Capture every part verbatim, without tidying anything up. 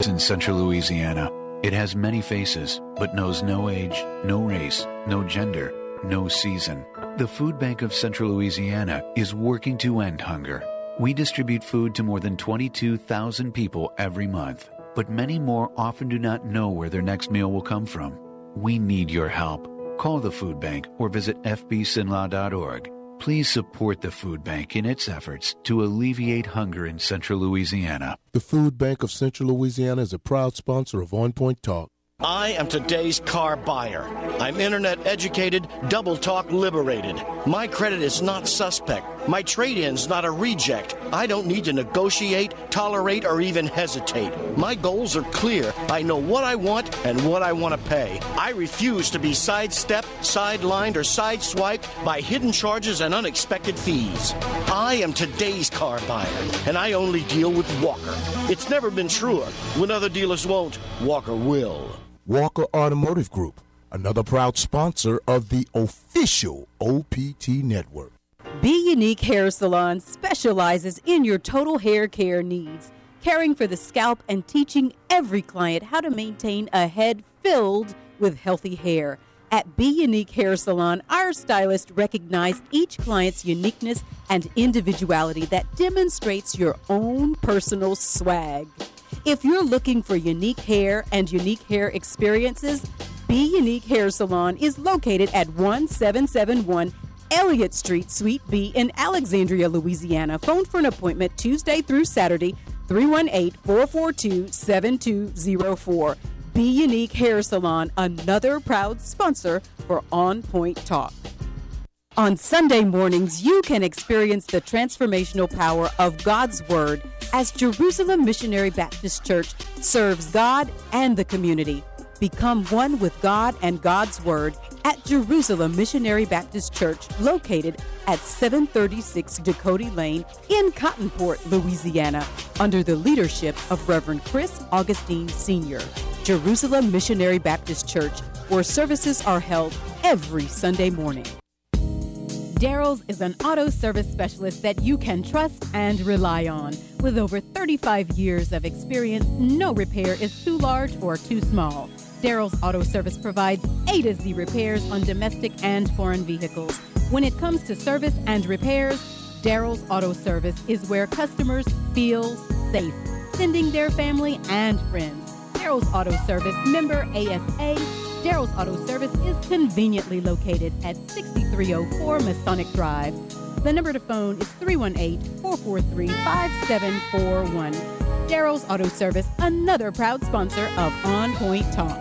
In Central Louisiana, it has many faces, but knows no age, no race, no gender, no season. The Food Bank of Central Louisiana is working to end hunger. We distribute food to more than twenty-two thousand people every month, but many more often do not know where their next meal will come from. We need your help. Call the Food Bank or visit f b s i n l a dot org. Please support the Food Bank in its efforts to alleviate hunger in Central Louisiana. The Food Bank of Central Louisiana is a proud sponsor of On Point Talk. I am today's car buyer. I'm internet educated, double talk liberated. My credit is not suspect. My trade-in's not a reject. I don't need to negotiate, tolerate, or even hesitate. My goals are clear. I know what I want and what I want to pay. I refuse to be sidestepped, sidelined, or sideswiped by hidden charges and unexpected fees. I am today's car buyer, and I only deal with Walker. It's never been truer. When other dealers won't, Walker will. Walker Automotive Group, another proud sponsor of the official O P T Network. Be Unique Hair Salon specializes in your total hair care needs, caring for the scalp and teaching every client how to maintain a head filled with healthy hair. At Be Unique Hair Salon, our stylists recognize each client's uniqueness and individuality that demonstrates your own personal swag. If you're looking for unique hair and unique hair experiences, Be Unique Hair Salon is located at one seven seven one Elliott Street, Suite B in Alexandria, Louisiana. Phone for an appointment Tuesday through Saturday, three one eight, four four two, seven two zero four. Be Unique Hair Salon, another proud sponsor for On Point Talk. On Sunday mornings, you can experience the transformational power of God's Word as Jerusalem Missionary Baptist Church serves God and the community. Become one with God and God's Word at Jerusalem Missionary Baptist Church, located at seven thirty-six Dakota Lane in Cottonport, Louisiana, under the leadership of Reverend Chris Augustine Senior Jerusalem Missionary Baptist Church, where services are held every Sunday morning. Daryl's is an auto service specialist that you can trust and rely on. With over thirty-five years of experience, no repair is too large or too small. Daryl's Auto Service provides A to Z repairs on domestic and foreign vehicles. When it comes to service and repairs, Daryl's Auto Service is where customers feel safe, sending their family and friends. Daryl's Auto Service, member A S A. Daryl's Auto Service is conveniently located at sixty-three oh four Masonic Drive. The number to phone is three one eight, four four three, five seven four one. Daryl's Auto Service, another proud sponsor of On Point Talk.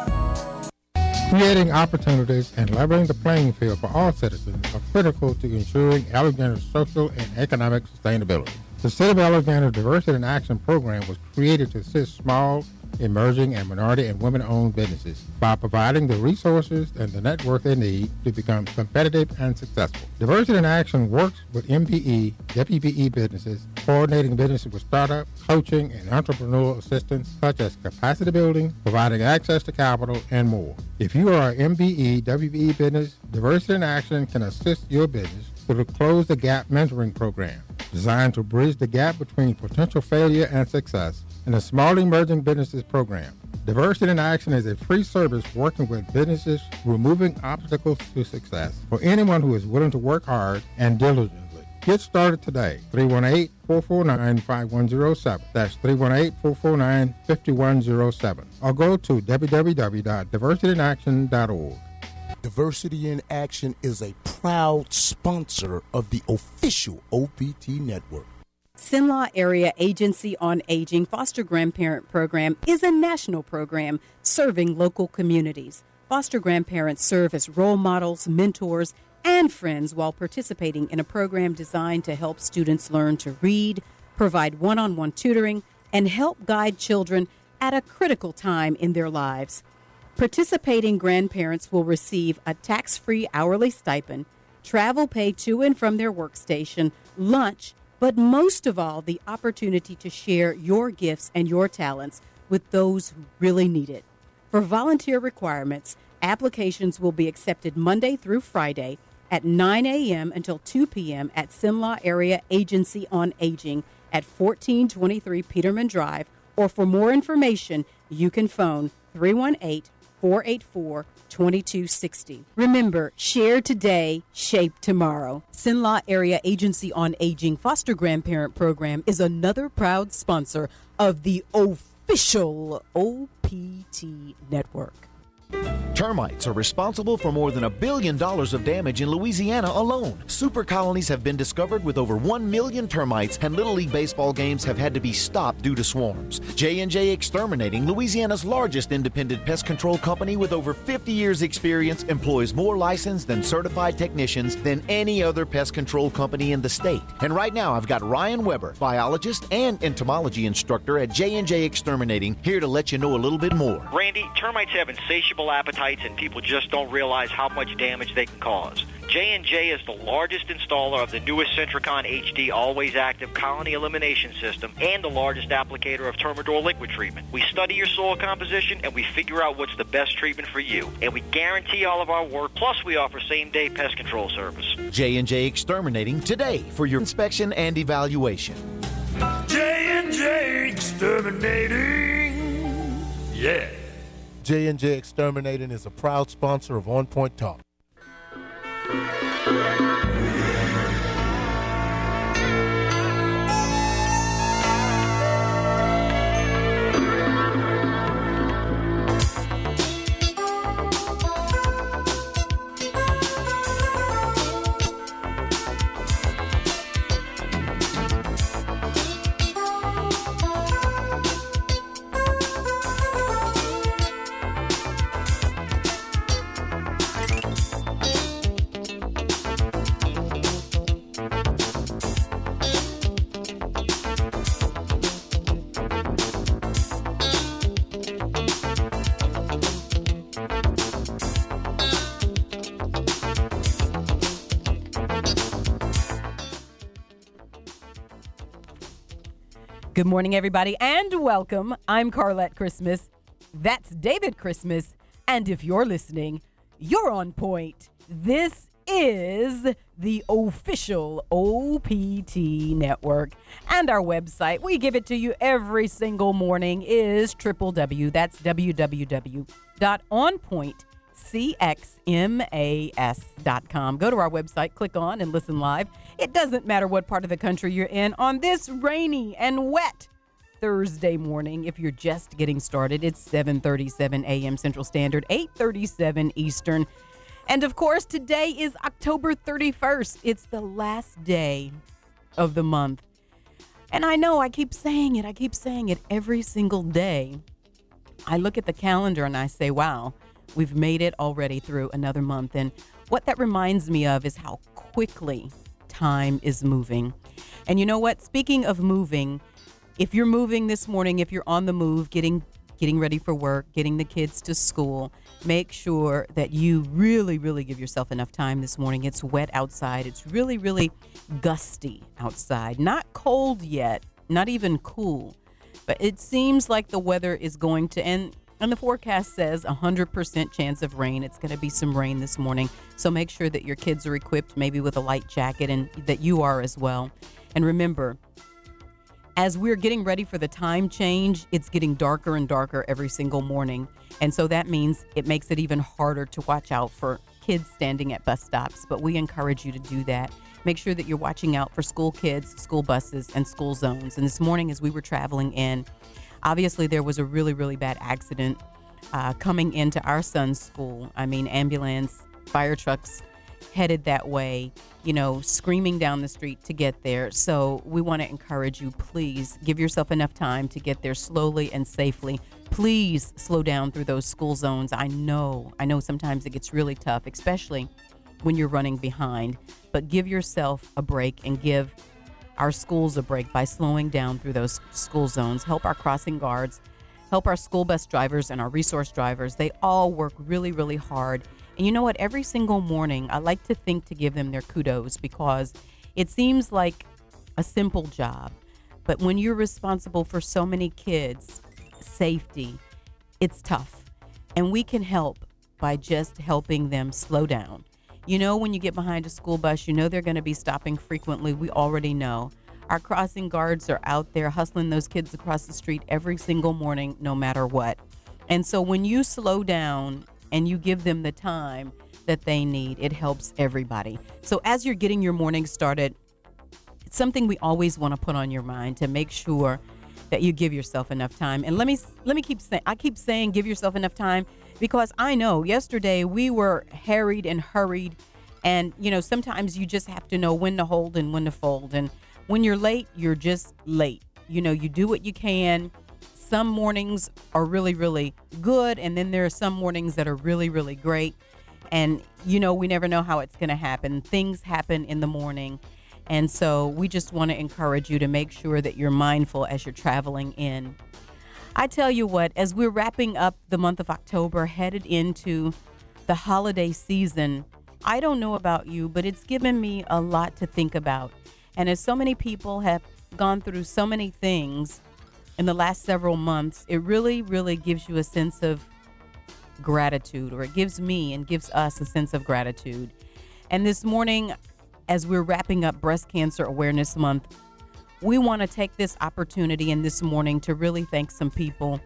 Creating opportunities and leveling the playing field for all citizens are critical to ensuring Alexander's social and economic sustainability. The City of Alexander Diversity in Action program was created to assist small, emerging, and minority and women-owned businesses by providing the resources and the network they need to become competitive and successful. Diversity in Action works with M P E, W P E businesses, coordinating businesses with startup, coaching, and entrepreneurial assistance such as capacity building, providing access to capital, and more. If you are an M P E, W P E business, Diversity in Action can assist your business through the Close the Gap mentoring program, designed to bridge the gap between potential failure and success, and the Small Emerging Businesses Program. Diversity in Action is a free service working with businesses removing obstacles to success for anyone who is willing to work hard and diligently. Get started today. three one eight, four four nine, five one zero seven. That's three one eight, four four nine, five one zero seven. Or go to w w w dot diversity in action dot org. Diversity in Action is a proud sponsor of the official O P T Network. Cenla Area Agency on Aging Foster Grandparent Program is a national program serving local communities. Foster grandparents serve as role models, mentors, and friends while participating in a program designed to help students learn to read, provide one-on-one tutoring, and help guide children at a critical time in their lives. Participating grandparents will receive a tax-free hourly stipend, travel pay to and from their workstation, lunch, but most of all, the opportunity to share your gifts and your talents with those who really need it. For volunteer requirements, applications will be accepted Monday through Friday at nine a.m. until two p.m. at Cenla Area Agency on Aging at fourteen twenty-three Peterman Drive, or for more information, you can phone three one eight, four eight four, two two six zero. Remember, share today, shape tomorrow. Sinlaw Area Agency on Aging Foster Grandparent Program is another proud sponsor of the official O P T Network. Termites are responsible for more than a billion dollars of damage in Louisiana alone. Super colonies have been discovered with over one million termites, and Little League baseball games have had to be stopped due to swarms. J and J Exterminating, Louisiana's largest independent pest control company with over fifty years experience, employs more licensed and certified technicians than any other pest control company in the state. And right now I've got Ryan Weber, biologist and entomology instructor at J and J Exterminating, here to let you know a little bit more. Randy, termites have insatiable appetites, and people just don't realize how much damage they can cause. J and J is the largest installer of the newest Centricon H D Always Active Colony Elimination System and the largest applicator of Termador liquid treatment. We study your soil composition and we figure out what's the best treatment for you. And we guarantee all of our work, plus we offer same-day pest control service. J and J Exterminating today for your inspection and evaluation. J and J Exterminating. Yeah. J and J Exterminating is a proud sponsor of On Point Talk. Good morning, everybody, and welcome. I'm Carlette Christmas. That's David Christmas. And if you're listening, you're on point. This is the official O P T Network. And our website, we give it to you every single morning, is triple W. That's w w w dot on point c x mas dot com. Go to our website, click on and listen live. It doesn't matter what part of the country you're in on this rainy and wet Thursday morning. If you're just getting started, it's seven thirty-seven a.m. Central Standard, eight thirty-seven Eastern. And of course, today is October thirty-first. It's the last day of the month. And I know I keep saying it. I keep saying it every single day. I look at the calendar and I say, wow, we've made it already through another month. And what that reminds me of is how quickly time is moving. And you know what? Speaking of moving, if you're moving this morning, if you're on the move, getting getting ready for work, getting the kids to school, make sure that you really, really give yourself enough time this morning. It's wet outside. It's really, really gusty outside. Not cold yet, not even cool. But it seems like the weather is going to end. And the forecast says one hundred percent chance of rain. It's going to be some rain this morning. So make sure that your kids are equipped maybe with a light jacket, and that you are as well. And remember, as we're getting ready for the time change, it's getting darker and darker every single morning. And so that means it makes it even harder to watch out for kids standing at bus stops. But we encourage you to do that. Make sure that you're watching out for school kids, school buses, and school zones. And this morning, as we were traveling in, obviously, there was a really, really bad accident uh, coming into our son's school. I mean, ambulance, fire trucks headed that way, you know, screaming down the street to get there. So we want to encourage you, please give yourself enough time to get there slowly and safely. Please slow down through those school zones. I know, I know sometimes it gets really tough, especially when you're running behind. But give yourself a break and give our schools a break by slowing down through those school zones. Help our crossing guards, help our school bus drivers and our resource drivers. They all work really, really hard. And you know what? Every single morning, I like to think to give them their kudos, because it seems like a simple job. But when you're responsible for so many kids, safety, it's tough. And we can help by just helping them slow down. You know, when you get behind a school bus, you know they're going to be stopping frequently. We already know. Our crossing guards are out there hustling those kids across the street every single morning, no matter what. And so when you slow down and you give them the time that they need, it helps everybody. So as you're getting your morning started, it's something we always want to put on your mind to make sure that you give yourself enough time. And let me let me keep saying, I keep saying give yourself enough time because I know yesterday we were harried and hurried. And, you know, sometimes you just have to know when to hold and when to fold. And when you're late, you're just late. You know, you do what you can. Some mornings are really, really good. And then there are some mornings that are really, really great. And, you know, we never know how it's going to happen. Things happen in the morning. And so we just want to encourage you to make sure that you're mindful as you're traveling in. I tell you what, as we're wrapping up the month of October, headed into the holiday season, I don't know about you, but it's given me a lot to think about. And as so many people have gone through so many things in the last several months, it really, really gives you a sense of gratitude, or it gives me and gives us a sense of gratitude. And this morning, as we're wrapping up Breast Cancer Awareness Month, we want to take this opportunity in this morning to really thank some people,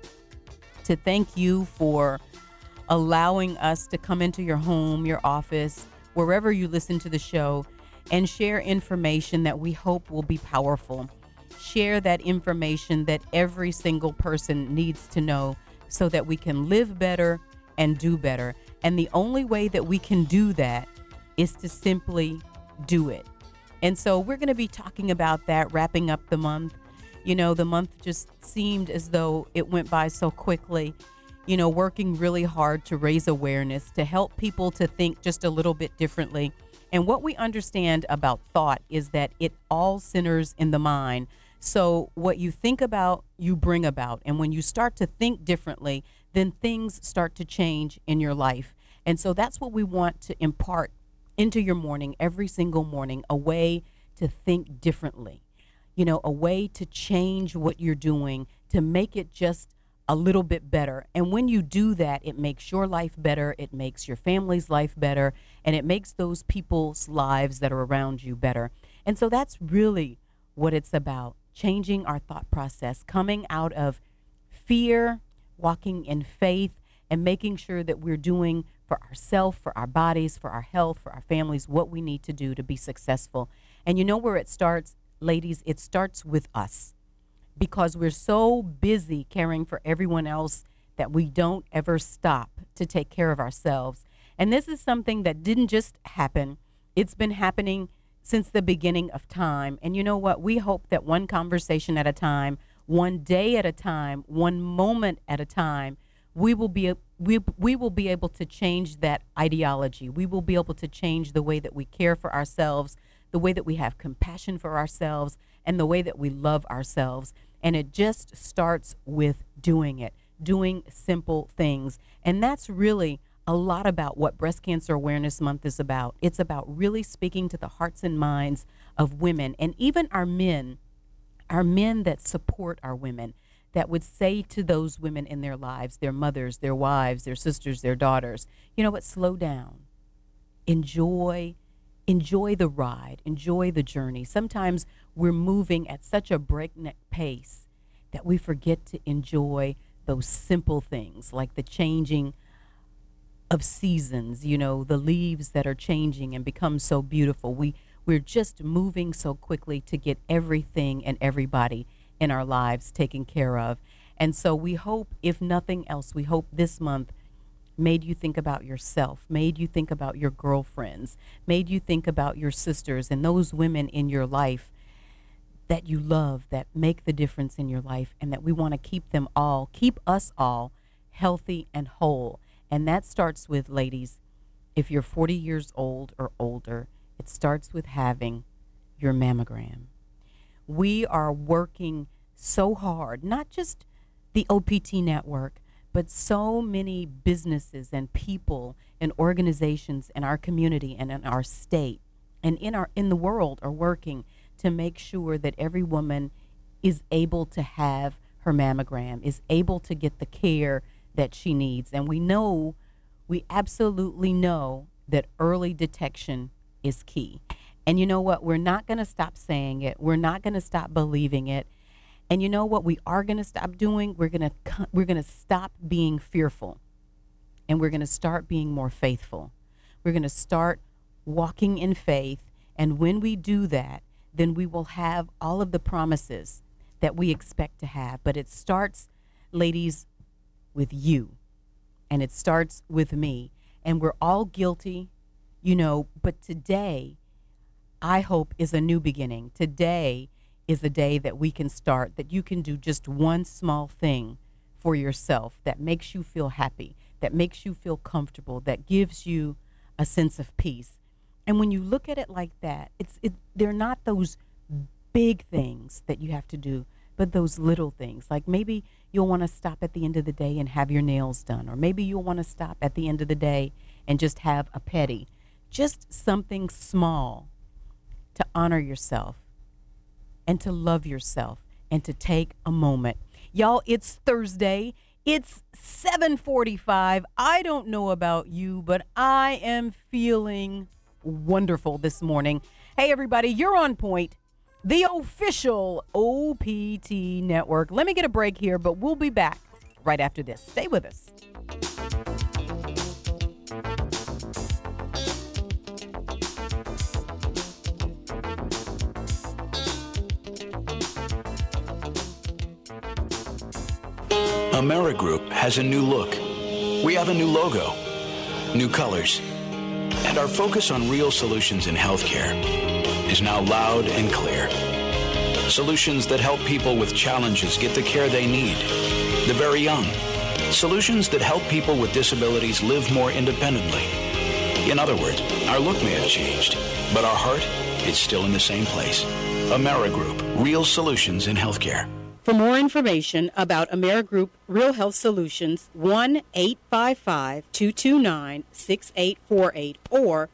to thank you for allowing us to come into your home, your office, wherever you listen to the show, and share information that we hope will be powerful. Share that information that every single person needs to know so that we can live better and do better. And the only way that we can do that is to simply do it. And so we're going to be talking about that, wrapping up the month. You know, the month just seemed as though it went by so quickly, you know, working really hard to raise awareness, to help people to think just a little bit differently. And what we understand about thought is that it all centers in the mind. So what you think about, you bring about. And when you start to think differently, then things start to change in your life. And so that's what we want to impart into your morning, every single morning, a way to think differently, you know, a way to change what you're doing, to make it just a little bit better. And when you do that, it makes your life better, it makes your family's life better, and it makes those people's lives that are around you better. And so that's really what it's about, changing our thought process, coming out of fear, walking in faith, and making sure that we're doing for ourselves, for our bodies, for our health, for our families, what we need to do to be successful. And you know where it starts, ladies? It starts with us, because we're so busy caring for everyone else that we don't ever stop to take care of ourselves. And this is something that didn't just happen. It's been happening since the beginning of time. And you know what? We hope that one conversation at a time, one day at a time, one moment at a time, we will be we we will be able to change that ideology. We will be able to change the way that we care for ourselves, the way that we have compassion for ourselves, and the way that we love ourselves. And it just starts with doing it, doing simple things. And that's really a lot about what Breast Cancer Awareness Month is about. It's about really speaking to the hearts and minds of women, and even our men, our men that support our women, that would say to those women in their lives, their mothers, their wives, their sisters, their daughters, you know what, slow down. Enjoy, enjoy the ride, enjoy the journey. Sometimes we're moving at such a breakneck pace that we forget to enjoy those simple things like the changing of seasons, you know, the leaves that are changing and become so beautiful. We, we're just moving so quickly to get everything and everybody in our lives taken care of. And so we hope, if nothing else, we hope this month made you think about yourself, made you think about your girlfriends, made you think about your sisters and those women in your life that you love, that make the difference in your life, and that we want to keep them all, keep us all healthy and whole. And that starts with, ladies, if you're forty years old or older, it starts with having your mammogram. We are working so hard, not just the O P T network, but so many businesses and people and organizations in our community and in our state and in our in the world are working to make sure that every woman is able to have her mammogram, is able to get the care that she needs. And we know, we absolutely know that early detection is key. And you know what? We're not going to stop saying it. We're not going to stop believing it. And you know what we are going to stop doing? We're going to we're going to stop being fearful. And we're going to start being more faithful. We're going to start walking in faith. And when we do that, then we will have all of the promises that we expect to have. But it starts, ladies, with you. And it starts with me. And we're all guilty, you know, but today, I hope, is a new beginning. Today is a day that we can start, that you can do just one small thing for yourself that makes you feel happy, that makes you feel comfortable, that gives you a sense of peace. And when you look at it like that, it's it, they're not those big things that you have to do, but those little things. Like maybe you'll want to stop at the end of the day and have your nails done, or maybe you'll want to stop at the end of the day and just have a pedi. Just something small to honor yourself and to love yourself and to take a moment. Y'all, it's Thursday. It's seven forty-five. I don't know about you, but I am feeling wonderful this morning. Hey, everybody, you're on point. The official O P T network. Let me get a break here, but we'll be back right after this. Stay with us. Amerigroup has a new look. We have a new logo, new colors, and our focus on real solutions in healthcare is now loud and clear. Solutions that help people with challenges get the care they need, the very young. Solutions that help people with disabilities live more independently. In other words, our look may have changed, but our heart is still in the same place. Amerigroup, real solutions in healthcare. For more information about Amerigroup Real Health Solutions, one eight five five, two two nine, six eight four eight or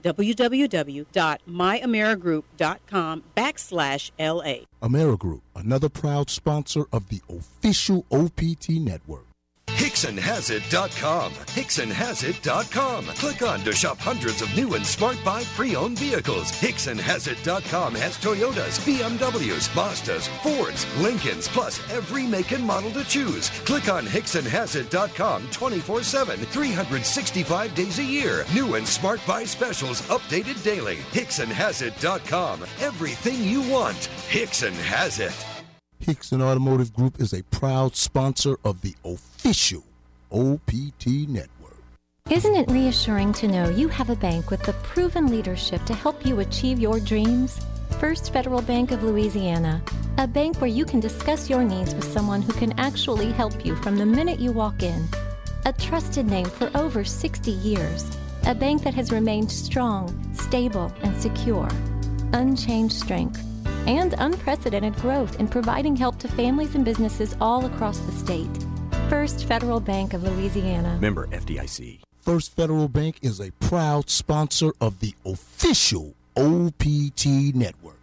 www.myamerigroup.com backslash LA. Amerigroup, another proud sponsor of the official O P T network. Hickson Has It dot com. Hickson Has It dot com. Click on to shop hundreds of new and smart buy pre-owned vehicles. Hickson Has It dot com has Toyotas, B M Ws, Mazdas, Fords, Lincolns, plus every make and model to choose. Click on Hickson Has It dot com twenty-four seven, three hundred sixty-five days a year. New and smart buy specials updated daily. Hickson Has It dot com. Everything you want. Hickson has it. Hickson Automotive Group is a proud sponsor of the official O P T network. Isn't it reassuring to know you have a bank with the proven leadership to help you achieve your dreams? First Federal Bank of Louisiana, a bank where you can discuss your needs with someone who can actually help you from the minute you walk in. A trusted name for over sixty years, a bank that has remained strong, stable, and secure. Unchanged strength and unprecedented growth in providing help to families and businesses all across the state. First Federal Bank of Louisiana. Member F D I C. First Federal Bank is a proud sponsor of the official O P T network.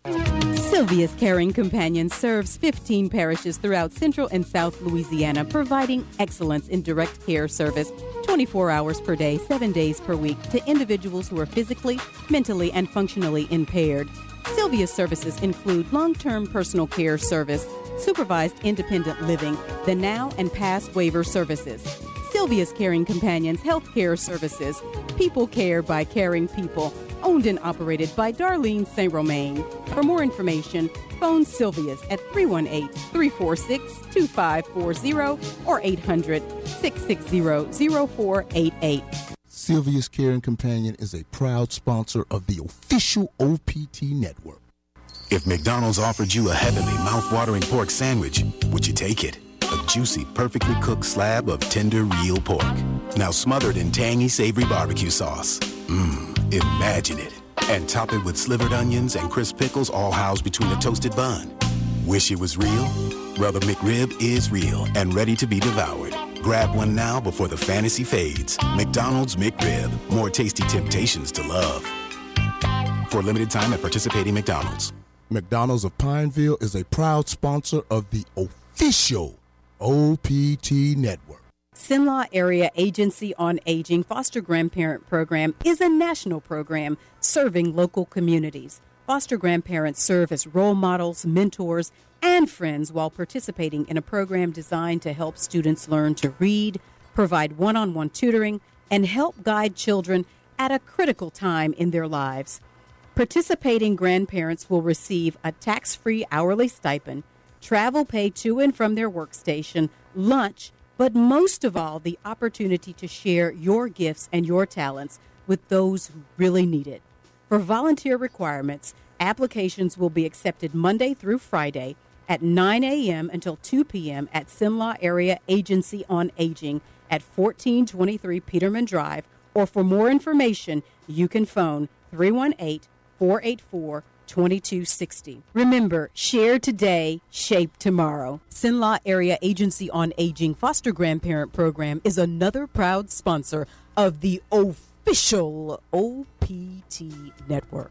Sylvia's Caring Companion serves fifteen parishes throughout Central and South Louisiana, providing excellence in direct care service twenty-four hours per day, seven days per week to individuals who are physically, mentally, and functionally impaired. Sylvia's services include long-term personal care service, supervised independent living, the now and past waiver services. Sylvia's Caring Companions Healthcare Services, people care by caring people, owned and operated by Darlene Saint Romain. For more information, phone Sylvia's at three one eight, three four six, two five four zero or eight hundred, six six zero, zero four eight eight. Sylvia's Caring Companion is a proud sponsor of the official O P T network. If McDonald's offered you a heavenly, mouth-watering pork sandwich, would you take it? A juicy, perfectly cooked slab of tender, real pork. Now smothered in tangy, savory barbecue sauce. Mmm, imagine it. And top it with slivered onions and crisp pickles all housed between a toasted bun. Wish it was real? Well, the McRib is real and ready to be devoured. Grab one now before the fantasy fades. McDonald's McRib. More tasty temptations to love. For a limited time at participating McDonald's. McDonald's of Pineville is a proud sponsor of the official O P T network. Sinlaw Area Agency on Aging Foster Grandparent Program is a national program serving local communities. Foster grandparents serve as role models, mentors, and friends while participating in a program designed to help students learn to read, provide one-on-one tutoring, and help guide children at a critical time in their lives. Participating grandparents will receive a tax-free hourly stipend, travel pay to and from their workstation, lunch, but most of all, the opportunity to share your gifts and your talents with those who really need it. For volunteer requirements, applications will be accepted Monday through Friday at nine a.m. until two p.m. at Sinlaw Area Agency on Aging at fourteen twenty-three Peterman Drive, or for more information, you can phone three one eight, four eight four, two two six zero. Remember, share today, shape tomorrow. Sinlaw Area Agency on Aging Foster Grandparent Program is another proud sponsor of the official O P T Network.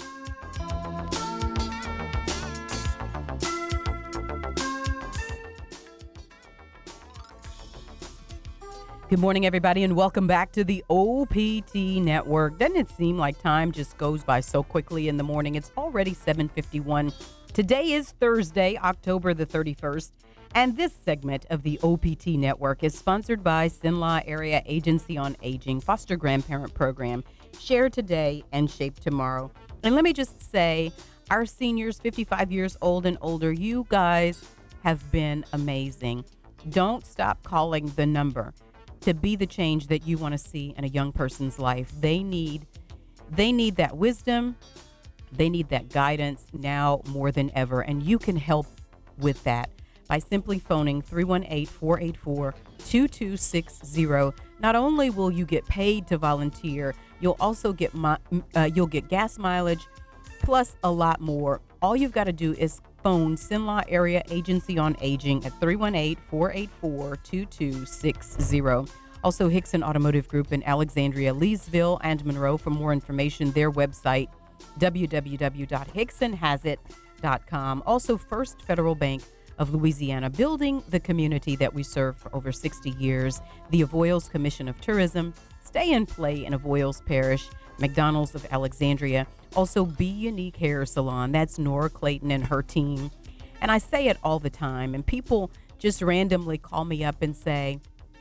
Good morning, everybody, and welcome back to the O P T Network. Doesn't it seem like time just goes by so quickly in the morning? It's already seven fifty-one. Today is Thursday, October the thirty-first, and this segment of the O P T Network is sponsored by Sinlaw Area Agency on Aging Foster Grandparent Program. Share today and shape tomorrow. And let me just say, our seniors, fifty-five years old and older, you guys have been amazing. Don't stop calling the number to be the change that you want to see in a young person's life. They need they need that wisdom. They need that guidance now more than ever. And you can help with that by simply phoning three one eight, four eight four, two two six zero. Not only will you get paid to volunteer, you'll also get mi- uh, you'll get gas mileage plus a lot more. All you've got to do is phone Sinlaw Area Agency on Aging at three one eight, four eight four, two two six zero. Also, Hickson Automotive Group in Alexandria, Leesville, and Monroe. For more information, their website, w w w dot hickson has it dot com. Also, First Federal Bank of Louisiana, building the community that we serve for over sixty years. The Avoyelles Commission of Tourism, Stay and Play in Avoyelles Parish, McDonald's of Alexandria. Also, Be Unique Hair Salon. That's Nora Clayton and her team. And I say it all the time, and people just randomly call me up and say,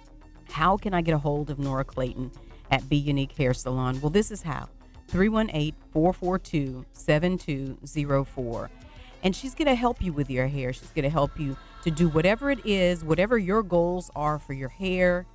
how can I get a hold of Nora Clayton at Be Unique Hair Salon? Well, this is how. three one eight, four four two, seven two zero four. And she's going to help you with your hair. She's going to help you to do whatever it is, whatever your goals are for your hair.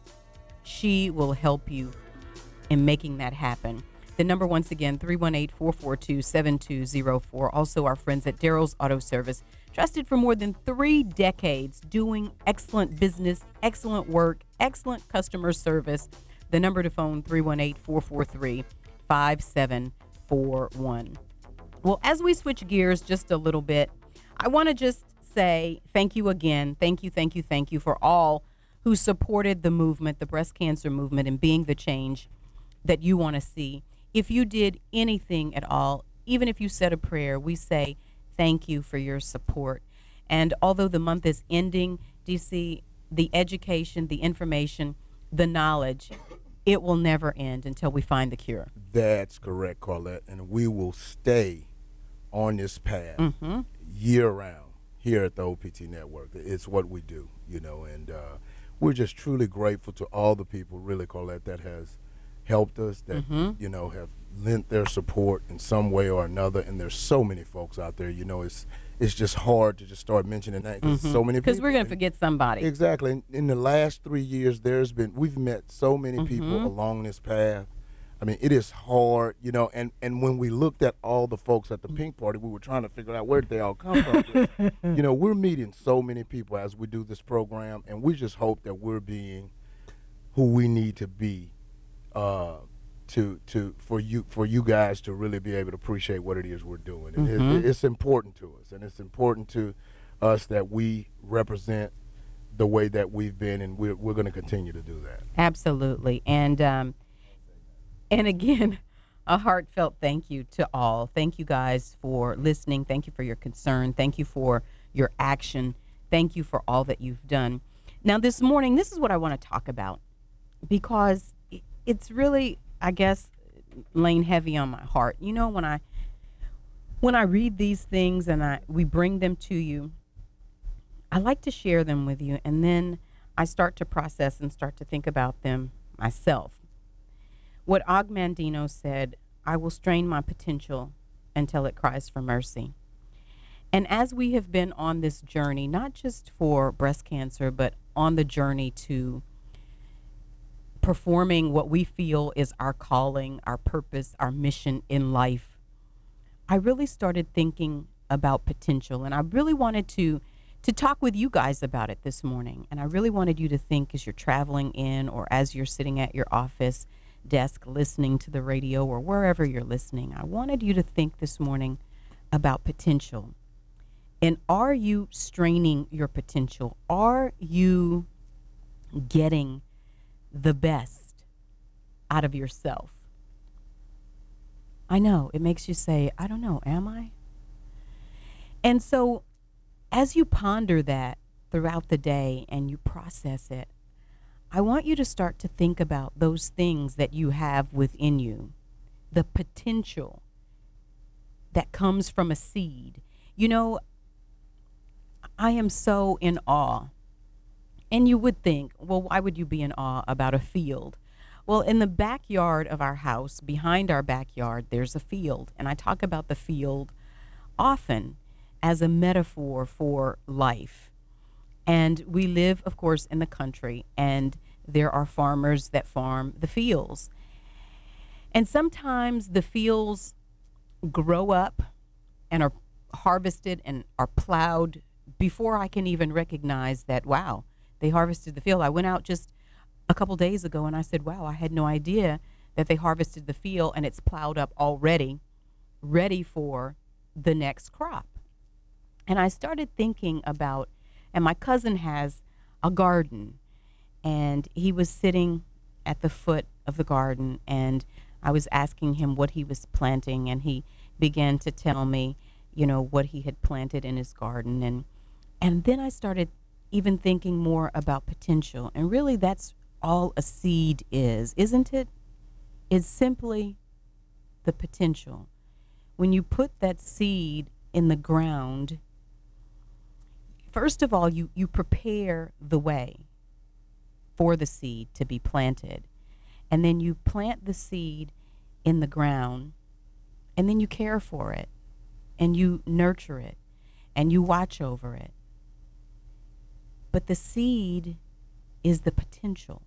She will help you in making that happen. The number, once again, three one eight, four four two, seven two zero four. Also, our friends at Daryl's Auto Service, trusted for more than three decades, doing excellent business, excellent work, excellent customer service. The number to phone, three one eight, four four three, five seven four one. Well, as we switch gears just a little bit, I want to just say thank you again. Thank you, thank you, thank you for all who supported the movement, the breast cancer movement, and being the change that you want to see. If you did anything at all, even if you said a prayer, we say thank you for your support. And although the month is ending, D C, the education, the information, the knowledge, it will never end until we find the cure. That's correct, Carlette. And we will stay on this path mm-hmm. year-round here at the O P T Network. It's what we do, you know, and uh, we're just truly grateful to all the people, really, Carlette, that has helped us, that, mm-hmm. you know, have lent their support in some way or another. And there's so many folks out there, you know, it's it's just hard to just start mentioning that because mm-hmm. so many people. Because we're going to forget somebody. Exactly. In, in the last three years, there's been, we've met so many mm-hmm. people along this path. I mean, it is hard, you know, and, and when we looked at all the folks at the Pink Party, we were trying to figure out where did they all come from. You know, we're meeting so many people as we do this program, and we just hope that we're being who we need to be uh, to to for you for you guys to really be able to appreciate what it is we're doing. And mm-hmm. it, it's important to us, and it's important to us that we represent the way that we've been, and we're, we're going to continue to do that. Absolutely. And, um, And again, a heartfelt thank you to all. Thank you guys for listening. Thank you for your concern. Thank you for your action. Thank you for all that you've done. Now, this morning, this is what I want to talk about because it's really, I guess, laying heavy on my heart. You know, when I when I read these things and I we bring them to you, I like to share them with you, and then I start to process and start to think about them myself. What Og Mandino said, I will strain my potential until it cries for mercy. And as we have been on this journey, not just for breast cancer, but on the journey to performing what we feel is our calling, our purpose, our mission in life, I really started thinking about potential. And I really wanted to to talk with you guys about it this morning. And I really wanted you to think as you're traveling in or as you're sitting at your office desk listening to the radio or wherever you're listening. I wanted you to think this morning about potential. And are you straining your potential? Are you getting the best out of yourself? I know, it makes you say, I don't know, am I? And so as you ponder that throughout the day and you process it, I want you to start to think about those things that you have within you, the potential that comes from a seed. You know, I am so in awe. And you would think, well, why would you be in awe about a field? Well, in the backyard of our house, behind our backyard, there's a field. And I talk about the field often as a metaphor for life. And we live, of course, in the country, and there are farmers that farm the fields. And sometimes the fields grow up and are harvested and are plowed before I can even recognize that, wow, they harvested the field. I went out just a couple days ago and I said, wow, I had no idea that they harvested the field and it's plowed up already, ready for the next crop. And I started thinking about, and my cousin has a garden, and he was sitting at the foot of the garden, and I was asking him what he was planting, and he began to tell me, you know, what he had planted in his garden. And and then I started even thinking more about potential. And really that's all a seed is, isn't it? It's simply the potential. When you put that seed in the ground, first of all, you, you prepare the way for the seed to be planted. And then you plant the seed in the ground, and then you care for it, and you nurture it, and you watch over it. But the seed is the potential.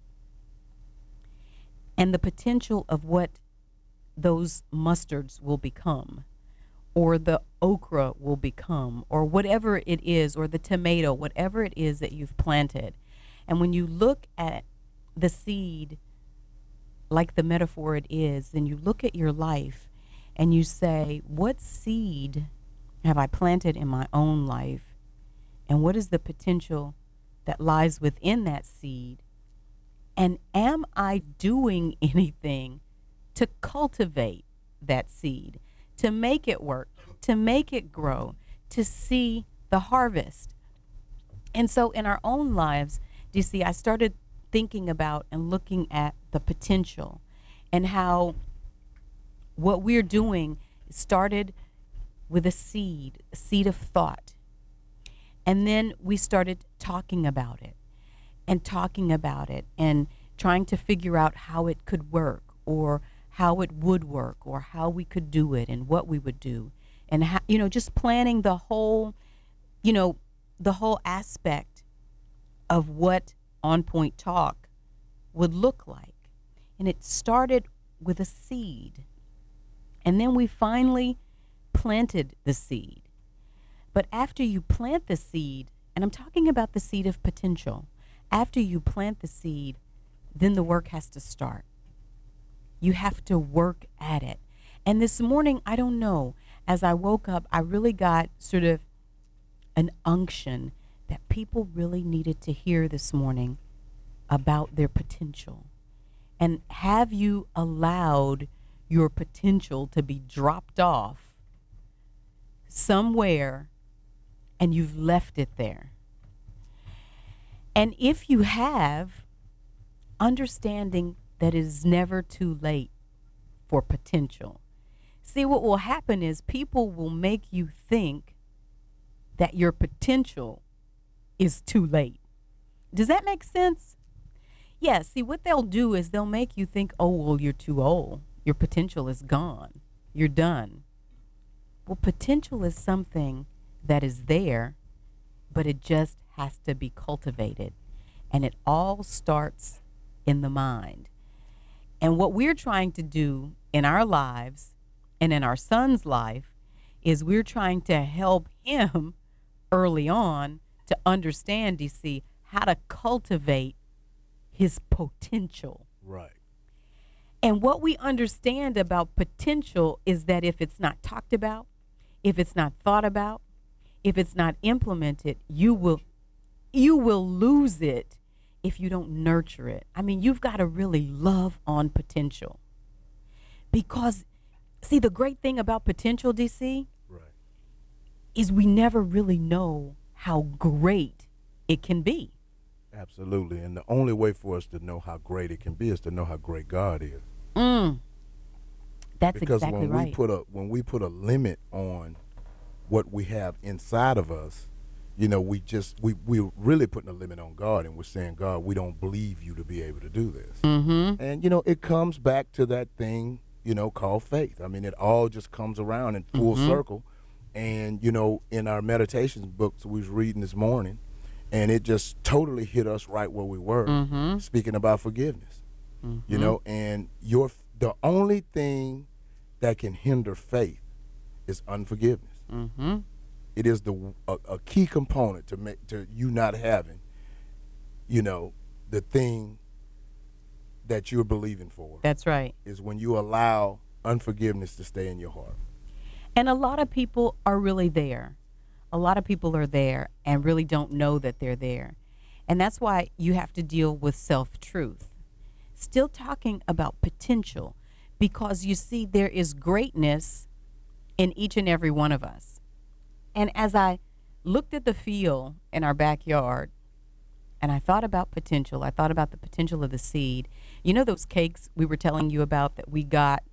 And the potential of what those mustards will become, or the okra will become, or whatever it is, or the tomato, whatever it is that you've planted. And when you look at the seed like the metaphor it is, then you look at your life and you say, what seed have I planted in my own life? And what is the potential that lies within that seed? And am I doing anything to cultivate that seed, to make it work, to make it grow, to see the harvest? And so in our own lives, do you see, I started thinking about and looking at the potential and how what we're doing started with a seed, a seed of thought. And then we started talking about it and talking about it and trying to figure out how it could work, or how it would work, or how we could do it and what we would do. And, how, you know, just planning the whole, you know, the whole aspect of what On Point Talk would look like. And it started with a seed. And then we finally planted the seed. But after you plant the seed, and I'm talking about the seed of potential, after you plant the seed, then the work has to start. You have to work at it. And this morning, I don't know, as I woke up, I really got sort of an unction that people really needed to hear this morning about their potential. And have you allowed your potential to be dropped off somewhere and you've left it there? And if you have, understanding that it is never too late for potential. See, what will happen is people will make you think that your potential is too late. Does that make sense? Yeah, see, what they'll do is they'll make you think, oh, well, you're too old. Your potential is gone. You're done. Well, potential is something that is there, but it just has to be cultivated. And it all starts in the mind. And what we're trying to do in our lives and in our son's life is we're trying to help him early on to understand, D C, how to cultivate his potential. Right. And what we understand about potential is that if it's not talked about, if it's not thought about, if it's not implemented, you will you will lose it if you don't nurture it. I mean, you've got to really love on potential. Because, see, the great thing about potential, D C, right, is we never really know how great it can be. Absolutely. And the only way for us to know how great it can be is to know how great God is. Mm. That's because exactly when right. we put a when we put a limit on what we have inside of us, you know, we just we we're really putting a limit on God, and we're saying, God, we don't believe you to be able to do this. Mm-hmm. And you know, it comes back to that thing, you know, called faith. I mean, it all just comes around in full Mm-hmm. circle. And you know, in our meditations books we was reading this morning, and it just totally hit us right where we were, Mm-hmm. speaking about forgiveness. Mm-hmm. You know, and your the only thing that can hinder faith is unforgiveness. Mm-hmm. It is the a, a key component to make to you not having, you know, the thing that you're believing for. That's right. Is when you allow unforgiveness to stay in your heart. And a lot of people are really there. A lot of people are there and really don't know that they're there. And that's why you have to deal with self-truth. Still talking about potential, because you see, there is greatness in each and every one of us. And as I looked at the field in our backyard and I thought about potential, I thought about the potential of the seed. You know those cakes we were telling you about that we got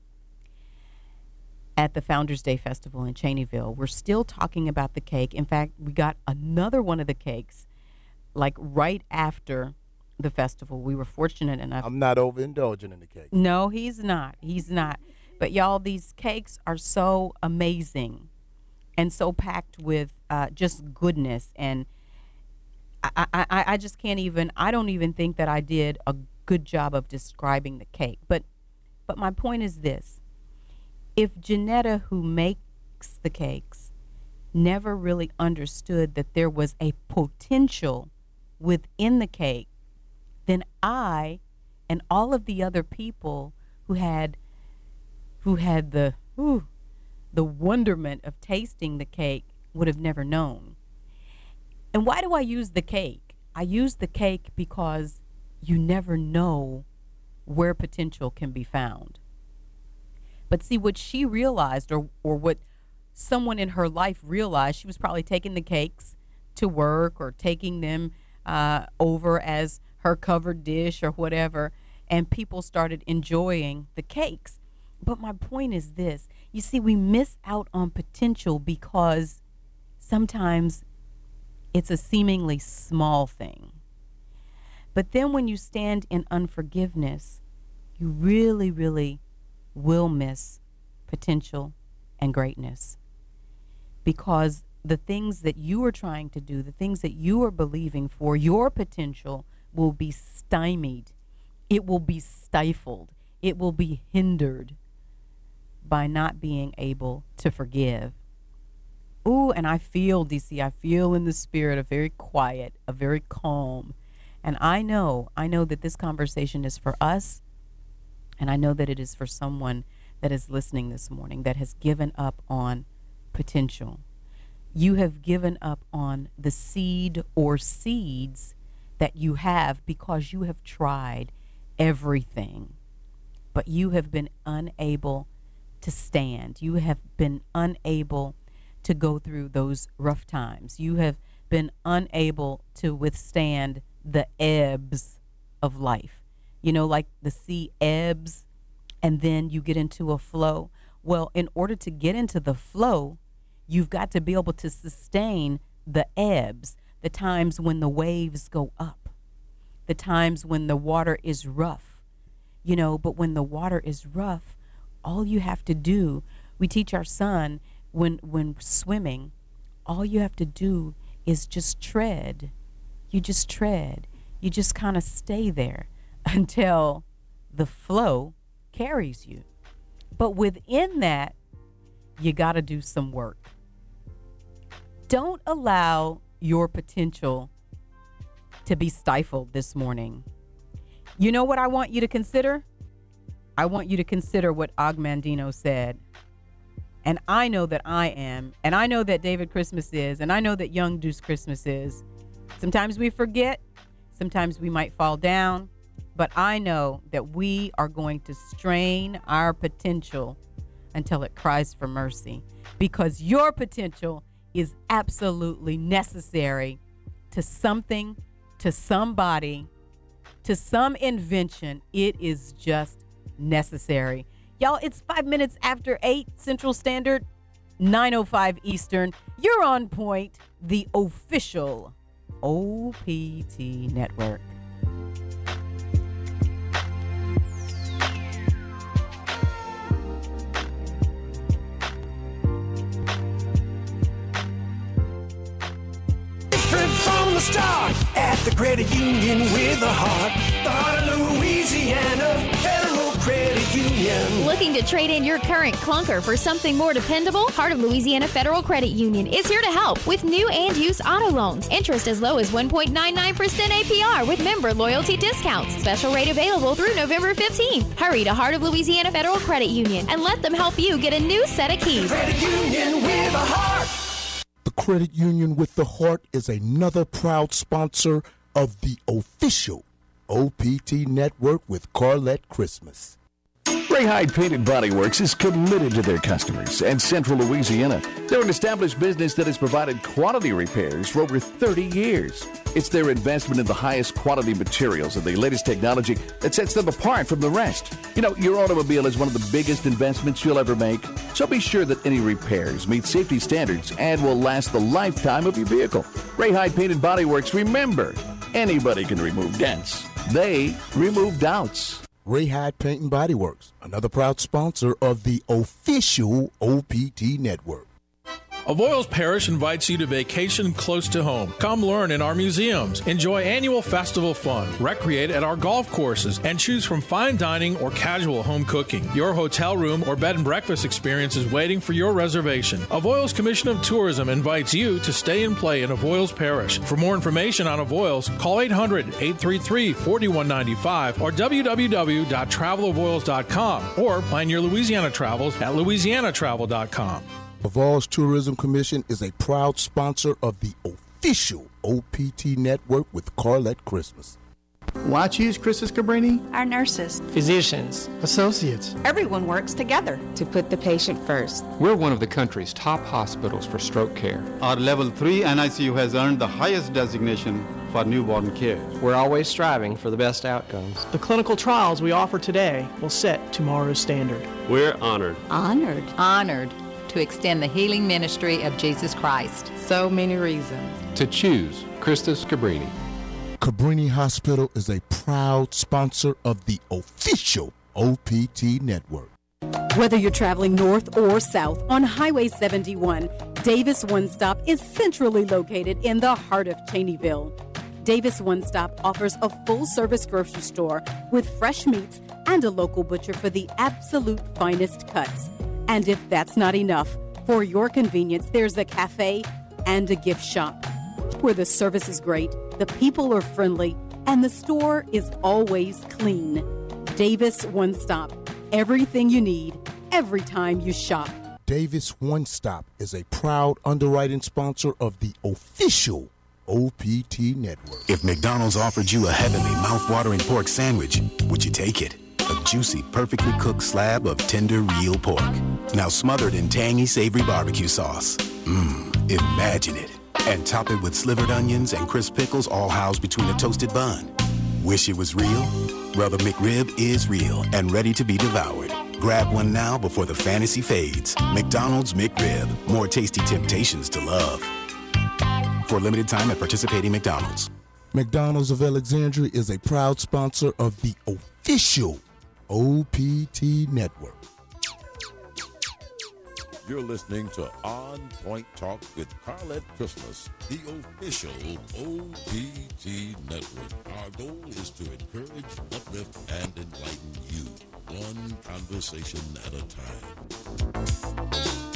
at the Founders Day Festival in Cheneyville? We're still talking about the cake. In fact, we got another one of the cakes like right after the festival. We were fortunate enough. I'm not overindulging in the cake. No, he's not. He's not. But y'all, these cakes are so amazing and so packed with uh, just goodness. And I, I, I just can't even, I don't even think that I did a good job of describing the cake. But, but my point is this. If Janetta, who makes the cakes, never really understood that there was a potential within the cake, then I and all of the other people who had who had the whew, the wonderment of tasting the cake would have never known. And why do I use the cake? I use the cake because you never know where potential can be found. But see, what she realized, or or what someone in her life realized, she was probably taking the cakes to work or taking them uh, over as her covered dish or whatever, and people started enjoying the cakes. But my point is this. You see, we miss out on potential because sometimes it's a seemingly small thing. But then when you stand in unforgiveness, you really, really will miss potential and greatness, because the things that you are trying to do, the things that you are believing for, your potential will be stymied. It will be stifled. It will be hindered by not being able to forgive. Ooh, and I feel, D C, I feel in the spirit a very quiet, a very calm. And I know, I know that this conversation is for us. And I know that it is for someone that is listening this morning that has given up on potential. You have given up on the seed or seeds that you have because you have tried everything, but you have been unable to stand. You have been unable to go through those rough times. You have been unable to withstand the ebbs of life. You know, like the sea ebbs and then you get into a flow. Well, in order to get into the flow, you've got to be able to sustain the ebbs, the times when the waves go up, the times when the water is rough, you know, but when the water is rough, all you have to do, we teach our son when when swimming, all you have to do is just tread. You just tread. You just kind of stay there until the flow carries you. But within that, you got to do some work. Don't allow your potential to be stifled this morning. You know what I want you to consider? I want you to consider what Og Mandino said. And I know that I am, and I know that David Christmas is, and I know that Young Deuce Christmas is. Sometimes we forget, sometimes we might fall down, but I know that we are going to strain our potential until it cries for mercy, because your potential is absolutely necessary to something, to somebody, to some invention. It is just necessary. Y'all, it's five minutes after eight Central Standard, nine oh five Eastern. You're on point, the official O P T network. From the start, at the credit union with a heart, the heart of Louisiana Federal Credit Union. Looking to trade in your current clunker for something more dependable? Heart of Louisiana Federal Credit Union is here to help with new and used auto loans. Interest as low as one point nine nine percent A P R with member loyalty discounts. Special rate available through November fifteenth. Hurry to Heart of Louisiana Federal Credit Union and let them help you get a new set of keys. Credit Union with a heart. The Credit Union with the Heart is another proud sponsor of the official O P T network with Carlette Christmas. Ray Hyde Painted Body Works is committed to their customers and Central Louisiana. They're an established business that has provided quality repairs for over thirty years. It's their investment in the highest quality materials and the latest technology that sets them apart from the rest. You know, your automobile is one of the biggest investments you'll ever make, so be sure that any repairs meet safety standards and will last the lifetime of your vehicle. Ray Hyde Painted Body Works, remember, anybody can remove dents. They remove doubts. Ray Hyde Paint and Body Works, another proud sponsor of the official O P T network. Avoyelles Parish invites you to vacation close to home. Come learn in our museums, enjoy annual festival fun, recreate at our golf courses, and choose from fine dining or casual home cooking. Your hotel room or bed and breakfast experience is waiting for your reservation. Avoyelles Commission of Tourism invites you to stay and play in Avoyelles Parish. For more information on Avoyelles, call eight hundred, eight three three, four one nine five or w w w dot travel avoyelles dot com or plan your Louisiana travels at louisiana travel dot com. Avoyelles Tourism Commission is a proud sponsor of the official O P T network with Carlette Christmas. Why choose Christus Cabrini? Our nurses, physicians, associates. Everyone works together to put the patient first. We're one of the country's top hospitals for stroke care. Our level three N I C U has earned the highest designation for newborn care. We're always striving for the best outcomes. The clinical trials we offer today will set tomorrow's standard. We're honored. Honored. Honored to extend the healing ministry of Jesus Christ. So many reasons to choose Christus Cabrini. Cabrini Hospital is a proud sponsor of the official O P T network. Whether you're traveling north or south on Highway seventy-one, Davis One Stop is centrally located in the heart of Cheneyville. Davis One Stop offers a full-service grocery store with fresh meats and a local butcher for the absolute finest cuts. And if that's not enough, for your convenience, there's a cafe and a gift shop where the service is great, the people are friendly, and the store is always clean. Davis One Stop. Everything you need, every time you shop. Davis One Stop is a proud underwriting sponsor of the official O P T network. If McDonald's offered you a heavenly, mouth-watering pork sandwich, would you take it? A juicy, perfectly cooked slab of tender, real pork. Now smothered in tangy, savory barbecue sauce. Mmm, imagine it. And top it with slivered onions and crisp pickles all housed between a toasted bun. Wish it was real? Well, the McRib is real and ready to be devoured. Grab one now before the fantasy fades. McDonald's McRib. More tasty temptations to love. For a limited time at participating McDonald's. McDonald's of Alexandria is a proud sponsor of the official O P T Network. You're listening to On Point Talk with Carlette Christmas, the official O P T Network. Our goal is to encourage, uplift, and enlighten you, one conversation at a time.